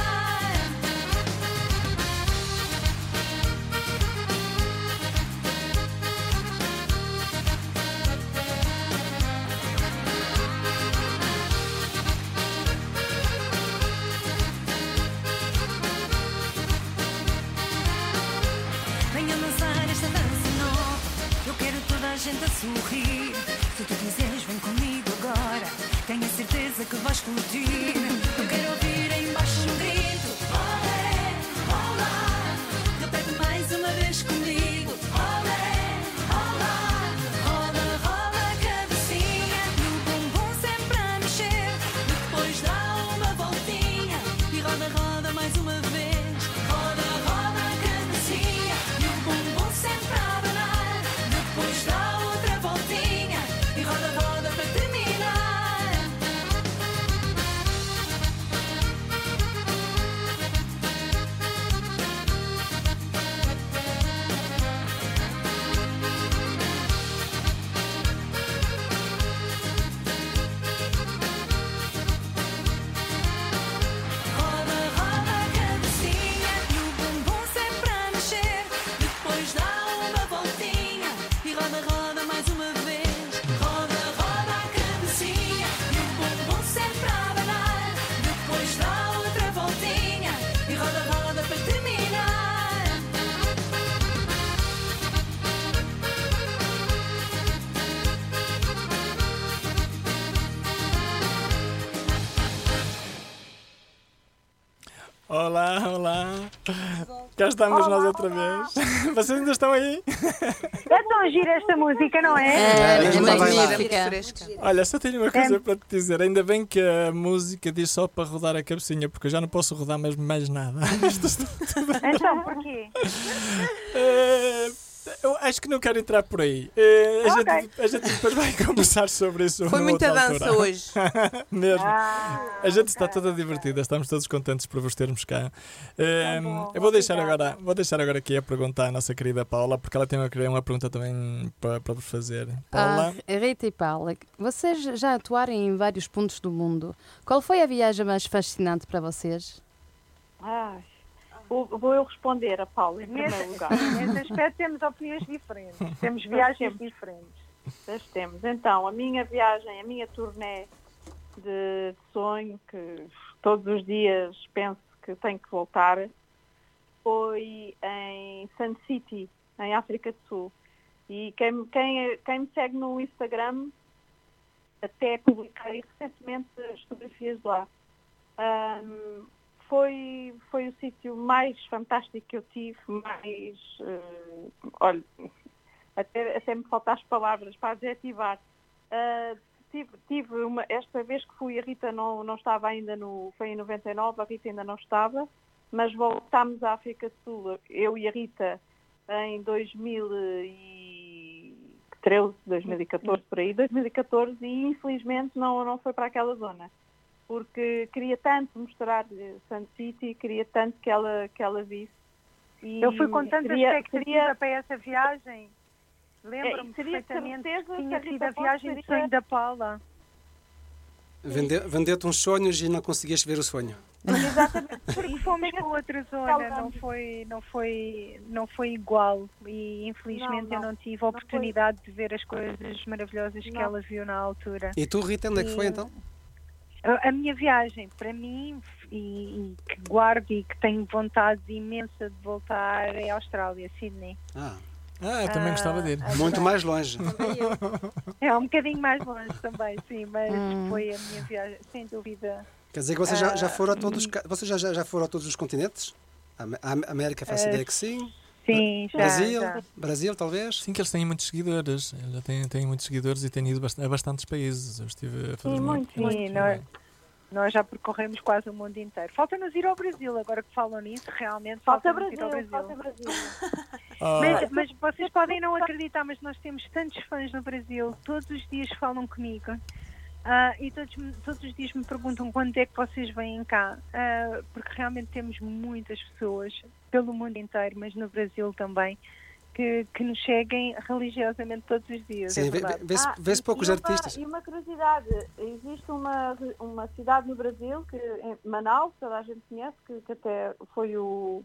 Venha dançar esta dança nova. Eu quero toda a gente a sorrir. Se tu quiseres, vem comigo agora. Tenho a certeza que vais curtir. Eu quero ouvir em baixo um grito. Olé, olá. Repete mais uma vez comigo. Olé, olá. Roda, roda a cabecinha. E o bumbum sempre a mexer. Depois dá uma voltinha. E roda, roda mais uma vez. Roda, roda a cabecinha. E o bumbum sempre a abanar. Depois dá outra voltinha. E roda, roda para terminar. Roda, roda a cabecinha. E o bumbum sempre a mexer. Depois dá uma voltinha. E roda, roda mais uma vez. Roda, roda a cabecinha. E o bumbum sempre a abanar. Depois dá outra voltinha. E roda, roda para terminar. Olá, olá. Cá estamos Olá, nós outra vez. Vocês ainda estão aí? É tão gira esta música, não é? É, É, é vai lá. magnífica. Olha, só tenho uma coisa para te dizer. Ainda bem que a música diz só para rodar a cabecinha, porque eu já não posso rodar mesmo mais nada. Isto está tudo- Então, porquê? Eh, eu acho que não quero entrar por aí. Eh, a, Ok. gente, a gente depois vai conversar sobre isso. Foi numa muita outra dança altura. hoje. Mesmo. Ah, A gente está toda divertida, estamos todos contentes por vos termos cá. Eh, bom, eu vou deixar, obrigada. agora, vou deixar agora aqui a pergunta à nossa querida Paula, porque ela tem uma, uma pergunta também para, para vos fazer. Paula, Ah, Rita e Paula, vocês já atuaram em vários pontos do mundo. Qual foi a viagem mais fascinante para vocês? Ai, Vou, vou eu responder a Paula, em Nesse, primeiro lugar. nesse aspecto temos opiniões diferentes, temos viagens temos. diferentes. Nós temos. Então, a minha viagem, a minha turnê de sonho, que todos os dias penso que tenho que voltar, foi em Sun City, em África do Sul. E quem, quem, quem me segue no Instagram, até publiquei recentemente as fotografias de lá. Ahm, foi, foi o sítio mais fantástico que eu tive, mais... Uh, olha, até, até me faltam as palavras para adjetivar. Uh, tive, tive uma, esta vez que fui, a Rita não, não estava ainda no... Foi em noventa e nove, a Rita ainda não estava, mas voltámos à África do Sul, eu e a Rita, em dois mil e treze, dois mil e catorze, por aí, dois mil e catorze, e infelizmente não, não foi para aquela zona, porque queria tanto mostrar Sun City, queria tanto que ela, que ela visse. E Eu fui com tanta queria, expectativa queria, para essa viagem. Lembro-me É, seria perfeitamente certeza que tinha que a sido a Rita viagem Ponte de sonho da Paula. Vende- Vendeu-te uns sonhos e não conseguias ver o sonho. Exatamente. Porque fomos para outra zona, não foi, não foi, não foi igual e infelizmente Não, eu não. não tive a oportunidade de ver as coisas maravilhosas que Não. ela viu na altura. E tu, Rita, onde é que foi E- então? A, a minha viagem, para mim, e, e que guardo e que tenho vontade imensa de voltar, é a Austrália, Sydney. Ah, Ah, eu também gostava de ir. Ah, muito mais longe. É um bocadinho mais longe também, sim, mas Hum. foi a minha viagem, sem dúvida. Quer dizer que vocês já, já Ah, foram a todos os, ca- vocês já, já, já foram a todos os continentes? A Am- a América faz Ah, ideia que sim. Sim, já, Brasil, já. Brasil talvez. Sim, que eles têm muitos seguidores. Eles já têm, têm muitos seguidores e têm ido bast- a bastantes países. Eu estive a fazer Sim, uma muito, pequena sim. pesquisa. Nós, nós já percorremos quase o mundo inteiro. Falta-nos ir ao Brasil, agora que falam nisso, realmente Falta falta-nos ir ao Brasil, Brasil. falta Brasil. Ah, Mas, mas vocês podem não acreditar, mas nós temos tantos fãs no Brasil, todos os dias falam comigo. Ah, e todos, me- todos os dias me perguntam quando é que vocês vêm cá, Ah, porque realmente temos muitas pessoas pelo mundo inteiro, mas no Brasil também, que, que nos seguem religiosamente todos os dias. Sim, é vê- verdade. vê-se Ah, vê-se e- poucos e uma- artistas. E uma curiosidade, existe uma, uma cidade no Brasil, que, em Manaus, toda a gente conhece, que, que até foi o,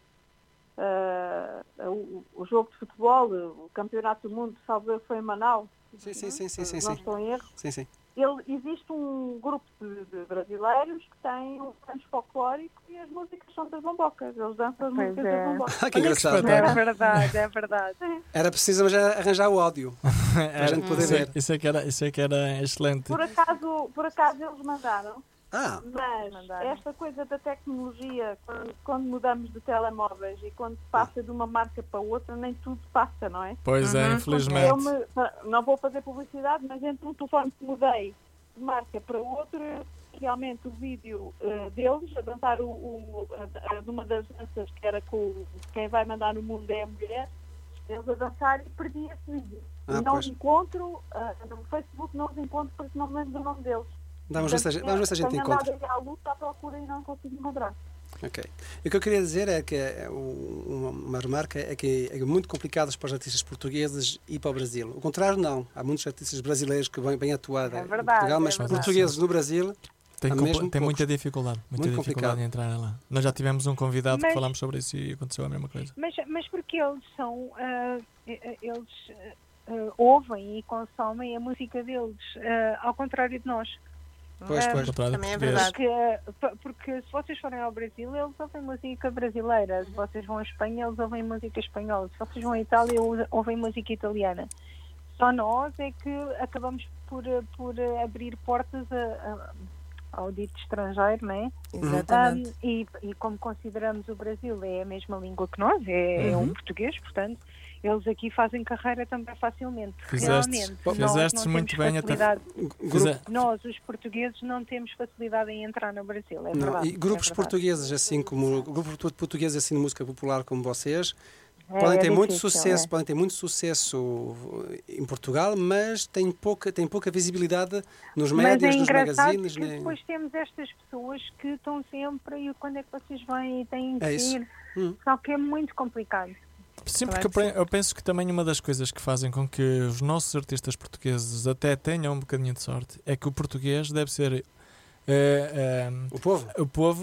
ah, o, o jogo de futebol, o campeonato do mundo, salvo eu, foi em Manaus. Sim, sim, sim, sim, sim, Não sim. estou em erro. Sim, sim. Ele, existe um grupo de, de brasileiros que tem um canto folclórico e as músicas são das bombocas. Eles dançam as Pois músicas é. das bombocas. Ah, que engraçado. É verdade, é verdade. Era preciso já arranjar o áudio para a Era- gente poder isso, é, ver. isso, é que era, isso é que era excelente. Por acaso, por acaso eles mandaram. Ah, Mas Mandaram. esta coisa da tecnologia, quando, quando mudamos de telemóveis e quando se passa de uma marca para outra, nem tudo passa, não é? Pois é, Uhum. infelizmente. Eu me- não vou fazer publicidade, mas entre um telefone que mudei de marca para outro, realmente o vídeo eh, deles, a dançar o, o, a, a, numa das danças que era com o- quem vai mandar no mundo é a mulher, eles a dançar e perdi esse vídeo. Ah, e não pois. os encontro, ah, no Facebook não os encontro porque não me lembro do nome deles. vamos ver se a gente, vamos ver se a gente Tenho encontra. andado aí à luta à procura e não consigo encontrar. Ok. E o que eu queria dizer é que é, o- uma, uma remarca é que é muito complicado para os artistas portugueses ir para o Brasil. O contrário, não. Há muitos artistas brasileiros que vêm bem atuar É em verdade, Portugal, mas é verdade. portugueses no Brasil Tem, há compl- mesmo tem poucos. muita dificuldade. Muita Muito dificuldade complicado. em entrar lá. Nós já tivemos um convidado Mas- que falámos sobre isso e aconteceu a mesma coisa. Mas, mas porque eles são, ah, eh, eles ah, ouvem e consomem a música deles, ah, ao contrário de nós. Pois, Ah, pois. Contrário Também é português. verdade. Porque, porque se vocês forem ao Brasil, eles ouvem música brasileira. Se vocês vão à Espanha, eles ouvem música espanhola. Se vocês vão à Itália, eles ouvem música italiana. Só nós é que acabamos por, por abrir portas a, a, ao dito estrangeiro, não é? Exatamente. Um, e, e como consideramos o Brasil é a mesma língua que nós, é, é um português, portanto, eles aqui fazem carreira também facilmente. Fizestes- Realmente, Pô, nós fizestes não muito temos bem até- facilidade. Fize- Nós, os portugueses, não temos facilidade em entrar no Brasil, é Não, verdade. e grupos é verdade. portugueses, assim como grupos portugueses assim de música popular como vocês, É, podem é ter muito difícil, sucesso, é. podem ter muito sucesso em Portugal, mas têm pouca, têm pouca visibilidade nos Mas médias, é nos engraçado magazines. porque nem- depois temos estas pessoas que estão sempre e quando é que vocês vêm e têm que É isso. ir. Hum. Só que é muito complicado. Sim, Claro porque eu, que pe- eu penso que também uma das coisas que fazem com que os nossos artistas portugueses até tenham um bocadinho de sorte é que o português deve ser eh, eh, O povo? o povo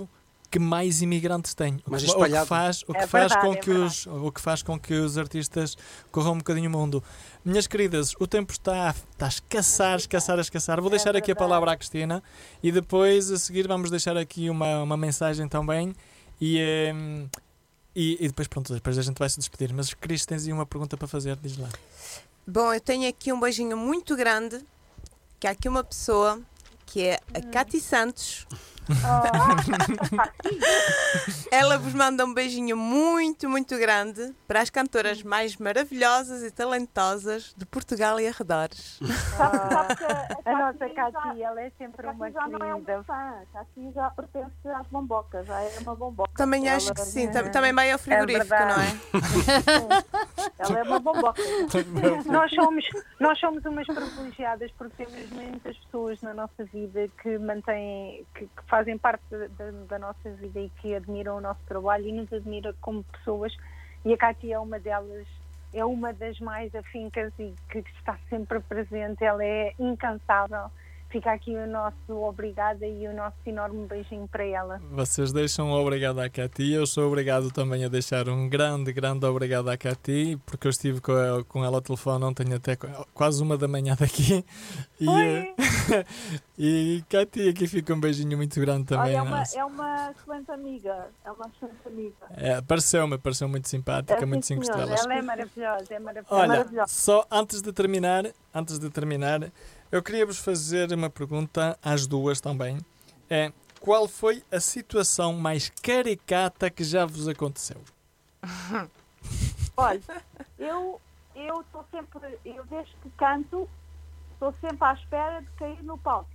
que mais imigrantes tem. O Mais que, o que espalhado. faz, o que É faz verdade, com é que os, o que faz com que os artistas corram um bocadinho o mundo. Minhas queridas, o tempo está, está a escassar, escassar, escassar. Vou deixar aqui a palavra à Cristina e depois a seguir vamos deixar aqui uma, uma mensagem também e, eh, e, e depois pronto, depois a gente vai se despedir. Mas Cris, tens aí uma pergunta para fazer, diz lá. Bom, eu tenho aqui um beijinho muito grande, que há aqui uma pessoa que é a Cati Santos. Ela vos manda um beijinho muito, muito grande para as cantoras mais maravilhosas e talentosas de Portugal e arredores. A nossa Cati, ela é sempre uma já não é uma querida. fã, a Cati já pertence às bombocas, já é uma bomboca. Também Ela- acho que sim, tam- também vai ao frigorífico, verdade. não é? Ela é uma bomboca. Nós somos, nós somos umas privilegiadas porque temos muitas pessoas na nossa vida que mantêm, que, que fazem parte da, da nossa vida e que admiram o nosso trabalho e nos admiram como pessoas, e a Cátia é uma delas, é uma das mais afincas e que está sempre presente. Ela é incansável. Fica aqui o nosso obrigada e o nosso enorme beijinho para ela. Vocês deixam um obrigado à Cati. Eu sou obrigado também a deixar um grande, grande obrigado à Cati, porque eu estive com ela, com ela ao telefone ontem até qu- quase uma da manhã daqui. E, eh, e Cati, aqui fica um beijinho muito grande também. Olha, é uma, nossa. é uma excelente amiga. É uma excelente amiga. É, pareceu-me, pareceu muito simpática, É, muito sim, cinco senhora. estrelas. Ela é maravilhosa, é maravilhosa. Olha, maravilhosa. só antes de terminar, antes de terminar, eu queria vos fazer uma pergunta às duas também. É, qual foi a situação mais caricata que já vos aconteceu? Olha, eu eu estou sempre, eu desde que canto, estou sempre à espera de cair no palco.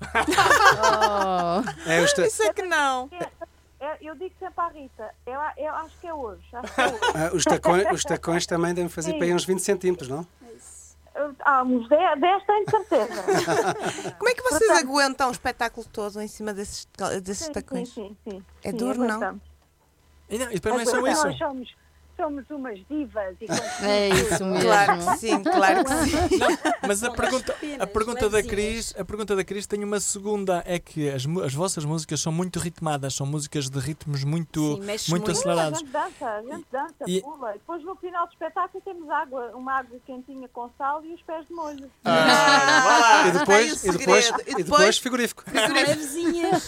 Oh. É, os ta- Isso é que não. É, é, eu digo sempre à Rita, eu, a- eu acho que é hoje. Acho que é hoje. ah, os, tacões, os tacões também devem fazer Sim. para aí uns vinte centímetros, não? Há uns dez, dez tenho certeza. Como é que vocês Portanto- aguentam o espetáculo todo em cima desses, desses Sim, tacões? sim, sim, sim. É Sim, duro, não? aguentamos. E, não, e depois não é só Agora, isso. nós somos, somos umas divas. E É isso mesmo. Claro que sim, claro que sim. Não, mas a pergunta, a finas, pergunta da levezinhas. Cris, a pergunta da Cris tem uma segunda, é que as, mu- as vossas músicas são muito ritmadas, são músicas de ritmos muito, Sim, mexe muito muito. A acelerados. gente dança, a gente dança, E- pula. Depois no final do espetáculo temos água, uma água quentinha com sal e os pés de molho. e depois, está aí o e depois, segredo. E e depois depois- frigorífico. Levezinhas.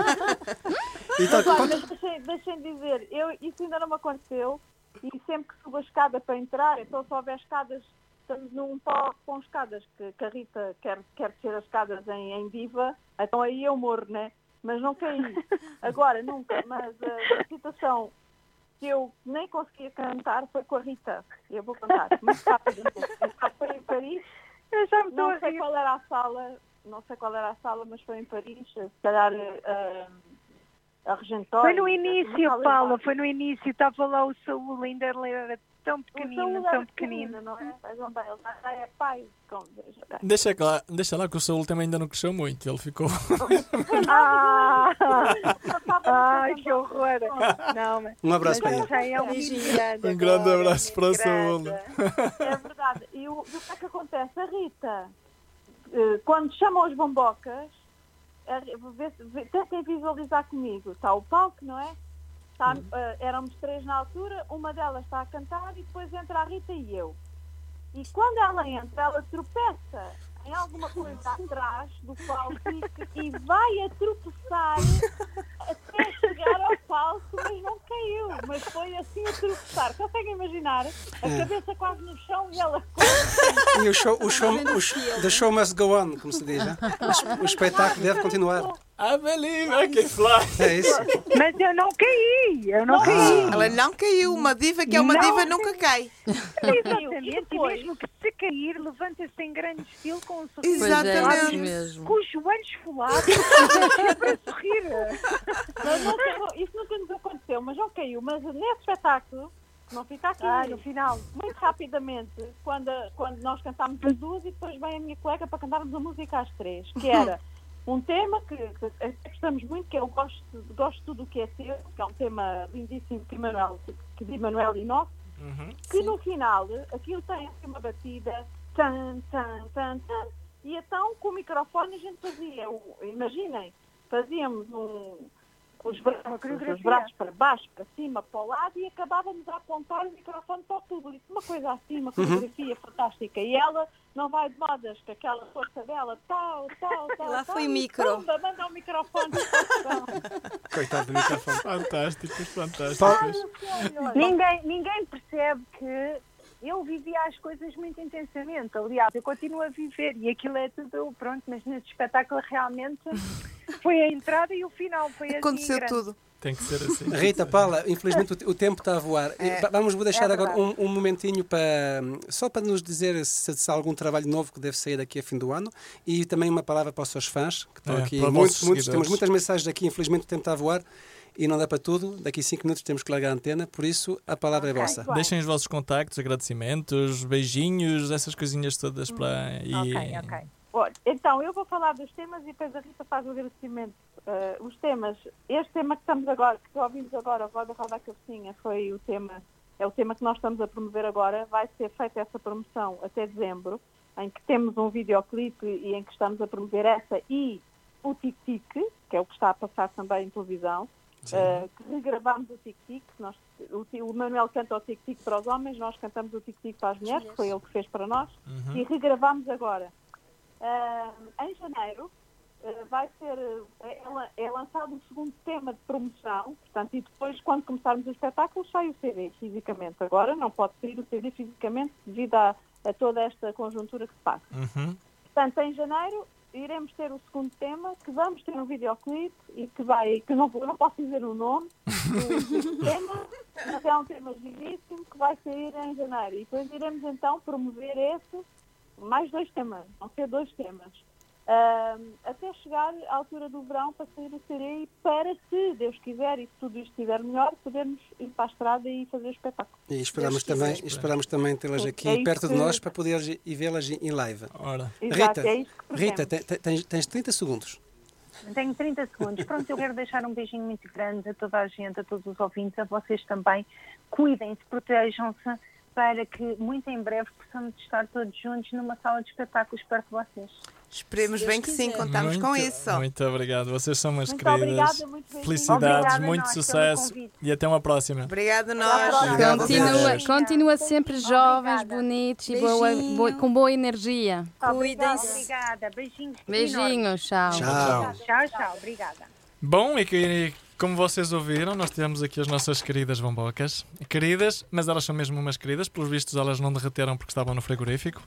Então, Agora, conta- mas deixem, deixem dizer, eu, isso ainda não me aconteceu e sempre que subo a escada para entrar, então se houver escadas, estamos num palco com escadas, que, que a Rita quer, quer descer as escadas em, em diva, então aí eu morro, né? Mas não caí. Agora, nunca. Mas uh, a situação que eu nem conseguia cantar foi com a Rita. Eu vou cantar, muito rápido. Foi em Paris. Eu já me estou Não a sei rir. qual era a sala, não sei qual era a sala, mas foi em Paris. Se calhar uh, a Regentória. Foi no uma início, sala Paula, enorme. foi no início. Estava lá o Saúl, ainda ele era tão O pequenino, Saúl era tão pequenino. não é? Vejam bem, ele já é pai. Com... Deixa lá, deixa lá que o Saúl também ainda não cresceu muito, ele ficou... Ah, ai, que horror. Não, mas, Um abraço mas para ele ele. já é um Beijinho. menino grande Um grande agora, abraço para o Saúl. grande. É verdade. E o, e o que é que acontece? A Rita, eh, quando chamam os bombocas, é, vê, vê, tentem visualizar comigo. Está o palco, não é? Está, eh, éramos três na altura, uma delas está a cantar e depois entra a Rita e eu. E quando ela entra, ela tropeça em alguma coisa atrás do palco e, e vai a tropeçar até chegar ao palco, mas não caiu. Mas foi assim a tropeçar. Conseguem imaginar? A É. cabeça quase no chão e ela... E o show, o show, o show, the show must go on, como se diz, né? O es- O espetáculo deve continuar. I believe I can fly. É isso. Mas eu não caí, eu não Ah. caí. Ela não caiu. Uma diva que é uma Não. diva nunca cai. Exatamente, e depois? mesmo que se cair, levanta-se em grande estilo com um sorriso. Pois é, Exatamente. isso mesmo. Com os joelhos esfolados, sempre a sorrir. Mas não, não, isso nunca nos aconteceu, mas não caiu. Mas nesse espetáculo, não fica aqui, Ah, no final, muito rapidamente, quando, quando nós cantámos as duas e depois vem a minha colega para cantarmos a música às três, que era um tema que, que gostamos muito, que é o Gosto, Gosto de Tudo o que é Teu, que é um tema lindíssimo de Emanuel, de Emanuel e nosso, Uhum. que no final aquilo tem assim uma batida, tan, tan, tan, tan, e então com o microfone a gente fazia, o- imaginem, fazíamos um, os braços, os braços para baixo, para cima, para o lado e acabávamos a apontar o microfone para o público. Uma coisa assim, uma coreografia uhum. fantástica. E ela não vai de modas, com aquela força dela, tal, tal, tal. Lá tal, foi o micro. Pumba, manda o microfone. Coitado do microfone. Fantásticos, fantásticos. Ninguém, ninguém percebe que eu vivia as coisas muito intensamente. Aliás, eu continuo a viver e aquilo é tudo pronto, mas nesse espetáculo realmente foi a entrada e o final. Foi Aconteceu assim, tudo. Tem que ser assim. Rita, Paula, infelizmente o, o tempo está a voar. É. Vamos vou deixar É agora um, verdade. um momentinho para só para nos dizer se, se há algum trabalho novo que deve sair daqui a fim do ano e também uma palavra para os seus fãs que estão É, aqui. para Muitos, vossos muitos, seguidores. temos muitas mensagens aqui, infelizmente o tempo está a voar e não dá para tudo. Daqui a cinco minutos temos que largar a antena, por isso a palavra Ok, é vossa. claro. Deixem os vossos contactos, agradecimentos, beijinhos, essas coisinhas todas para. E... Ok, ok. Olha, então, eu vou falar dos temas e depois a Rita faz o agradecimento. Uh, os temas, este tema que estamos agora, que ouvimos agora, Roda, Roda a Cabecinha, foi o tema, é o tema que nós estamos a promover agora. Vai ser feita essa promoção até dezembro, em que temos um videoclipe e em que estamos a promover essa e o Tic-Tic, que é o que está a passar também em televisão. Uh, que regravamos o Tic-Tic. Nós, o, o Manuel canta o Tic-Tic para os homens, nós cantamos o Tic-Tic para as mulheres, que foi ele que fez para nós, Uhum. e regravamos agora. Uh, em janeiro uh, vai ser é, é lançado o segundo tema de promoção, portanto, e depois, quando começarmos o espetáculo, sai o C D fisicamente. Agora não pode sair o C D fisicamente devido a, a toda esta conjuntura que se passa. Uhum. Portanto, em janeiro iremos ter o segundo tema, que vamos ter um videoclipe e que vai, que não, eu não posso dizer o nome do tema, mas é um tema giríssimo que vai sair em janeiro. E depois iremos então promover esse, mais dois temas, vão ser dois temas, uh, até chegar à altura do verão para sair o C D e para, se Deus quiser e se tudo isto estiver melhor, podermos ir para a estrada e fazer o espetáculo. E esperamos Deus também, quiser. esperamos também tê-las Sim, aqui é isso perto de que- nós para poder ir vê-las em live. Ora. Exato, Rita, é isso que Rita pretendemos. te- te- tens, tens trinta segundos. Tenho trinta segundos. Pronto, eu quero deixar um beijinho muito grande a toda a gente, a todos os ouvintes, a vocês também. Cuidem-se, protejam-se, para que muito em breve possamos estar todos juntos numa sala de espetáculos perto de vocês. Esperemos bem que sim, contamos muito, com isso. Muito obrigado, vocês são umas Muito queridas. obrigada, muito beijinho. Felicidades, Obrigada a muito nós pelo sucesso convite. e até uma próxima. Obrigada a Até à nós. próxima. Obrigado. Continua, Beijinhos. continua sempre jovens, bonitos e boa, Beijinho. boa- com boa energia. Cuidem-se. Obrigada, beijinhos. Beijinhos, tchau. Tchau. Tchau, tchau, obrigada. Bom, e que, como vocês ouviram, nós temos aqui as nossas queridas bombocas. Queridas, mas elas são mesmo umas queridas. Pelos vistos, elas não derreteram porque estavam no frigorífico.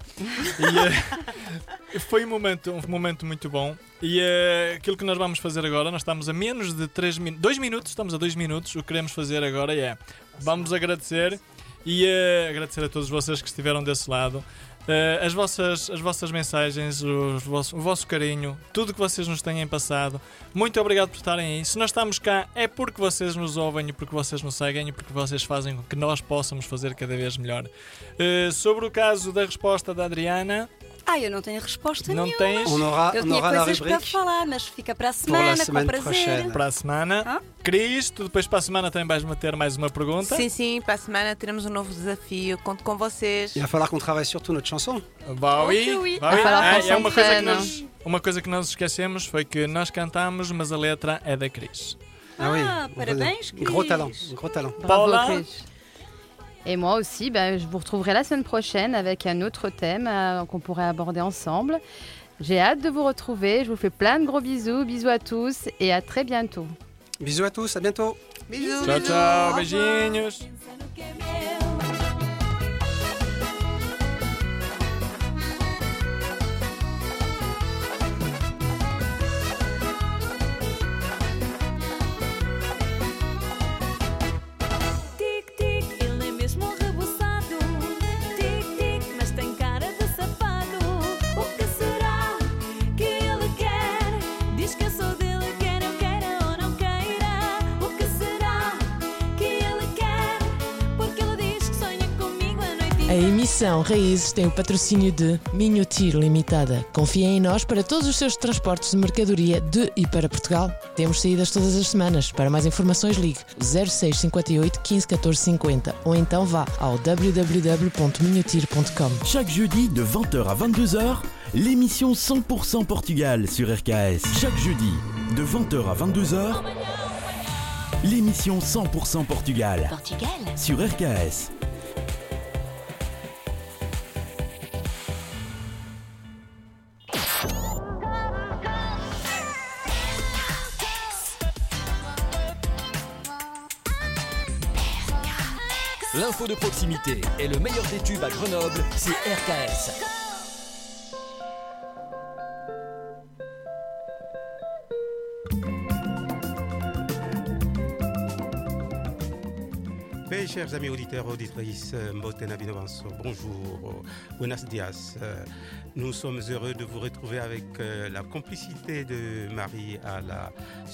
E eh, foi um momento, um momento muito bom. E eh, aquilo que nós vamos fazer agora, nós estamos a menos de três minutos, dois minutos, estamos a dois minutos. O que queremos fazer agora é, vamos agradecer e eh, agradecer a todos vocês que estiveram desse lado. Uh, as, vossas, as vossas mensagens, os vosso, o vosso carinho, tudo que vocês nos têm passado. Muito obrigado por estarem aí. Se nós estamos cá é porque vocês nos ouvem e porque vocês nos seguem e porque vocês fazem com que nós possamos fazer cada vez melhor. Uh, sobre o caso da resposta da Adriana, Ah, eu não tenho resposta não nenhuma. tens On aura, Eu on tinha aura la coisas para rubrique falar, mas fica para a pour la semana, com semaine prazer. prochaine. para a semana. Ah? Cris, tu depois para a semana também vais meter mais uma pergunta. Sim, sim, para a semana teremos um novo desafio. Conto com vocês. Il va falloir qu'on travaille surtout notre chanson. Bah oui, Ok, oui. bah oui. Vai falar É, com é uma coisa que Santana. nós, uma coisa que nós esquecemos foi que nós cantamos, mas a letra é da Cris. Ah oui. Ah, on parabéns, va- Gros Cris. talent, gros talent. Bravo, Paula. Chris. Et moi aussi, ben, je vous retrouverai la semaine prochaine avec un autre thème euh, qu'on pourrait aborder ensemble. J'ai hâte de vous retrouver. Je vous fais plein de gros bisous. Bisous à tous et à très bientôt. Bisous à tous, à bientôt. Bisous, Tchau, bisous. tchau, beijinhos. Pensa no que é meu. Tic-tic, ele é mesmo rebuçado. Tic-tic, mas tem cara de safado. O que será que ele quer? Diz que eu sou dele, quer eu queira ou não queira. O que será que ele quer? Porque ele diz que sonha comigo a noite A inteira. emissão Raízes tem o patrocínio de Minutir Limitada. Confia em nós para todos os seus transportes de mercadoria de e para Portugal. Temos saídas todas as semanas. Para mais informações ligue zero seis cinquenta e oito quinze catorze cinquenta ou então vá ao w w w ponto minutir ponto com. Chaque jeudi de vingt heures à vingt-deux heures, l'émission cent pour cent Portugal sur R K S. Chaque jeudi de vingt heures à vingt-deux heures, L'émission cent pour cent Portugal. Portugal. Sur R K S. L'info de proximité et le meilleur des tubes à Grenoble, c'est R K S. Mes chers amis auditeurs, auditrices, Mbotena Binobanso, bonjour, buenos dias. Nous sommes heureux de vous retrouver avec la complicité de Marie à la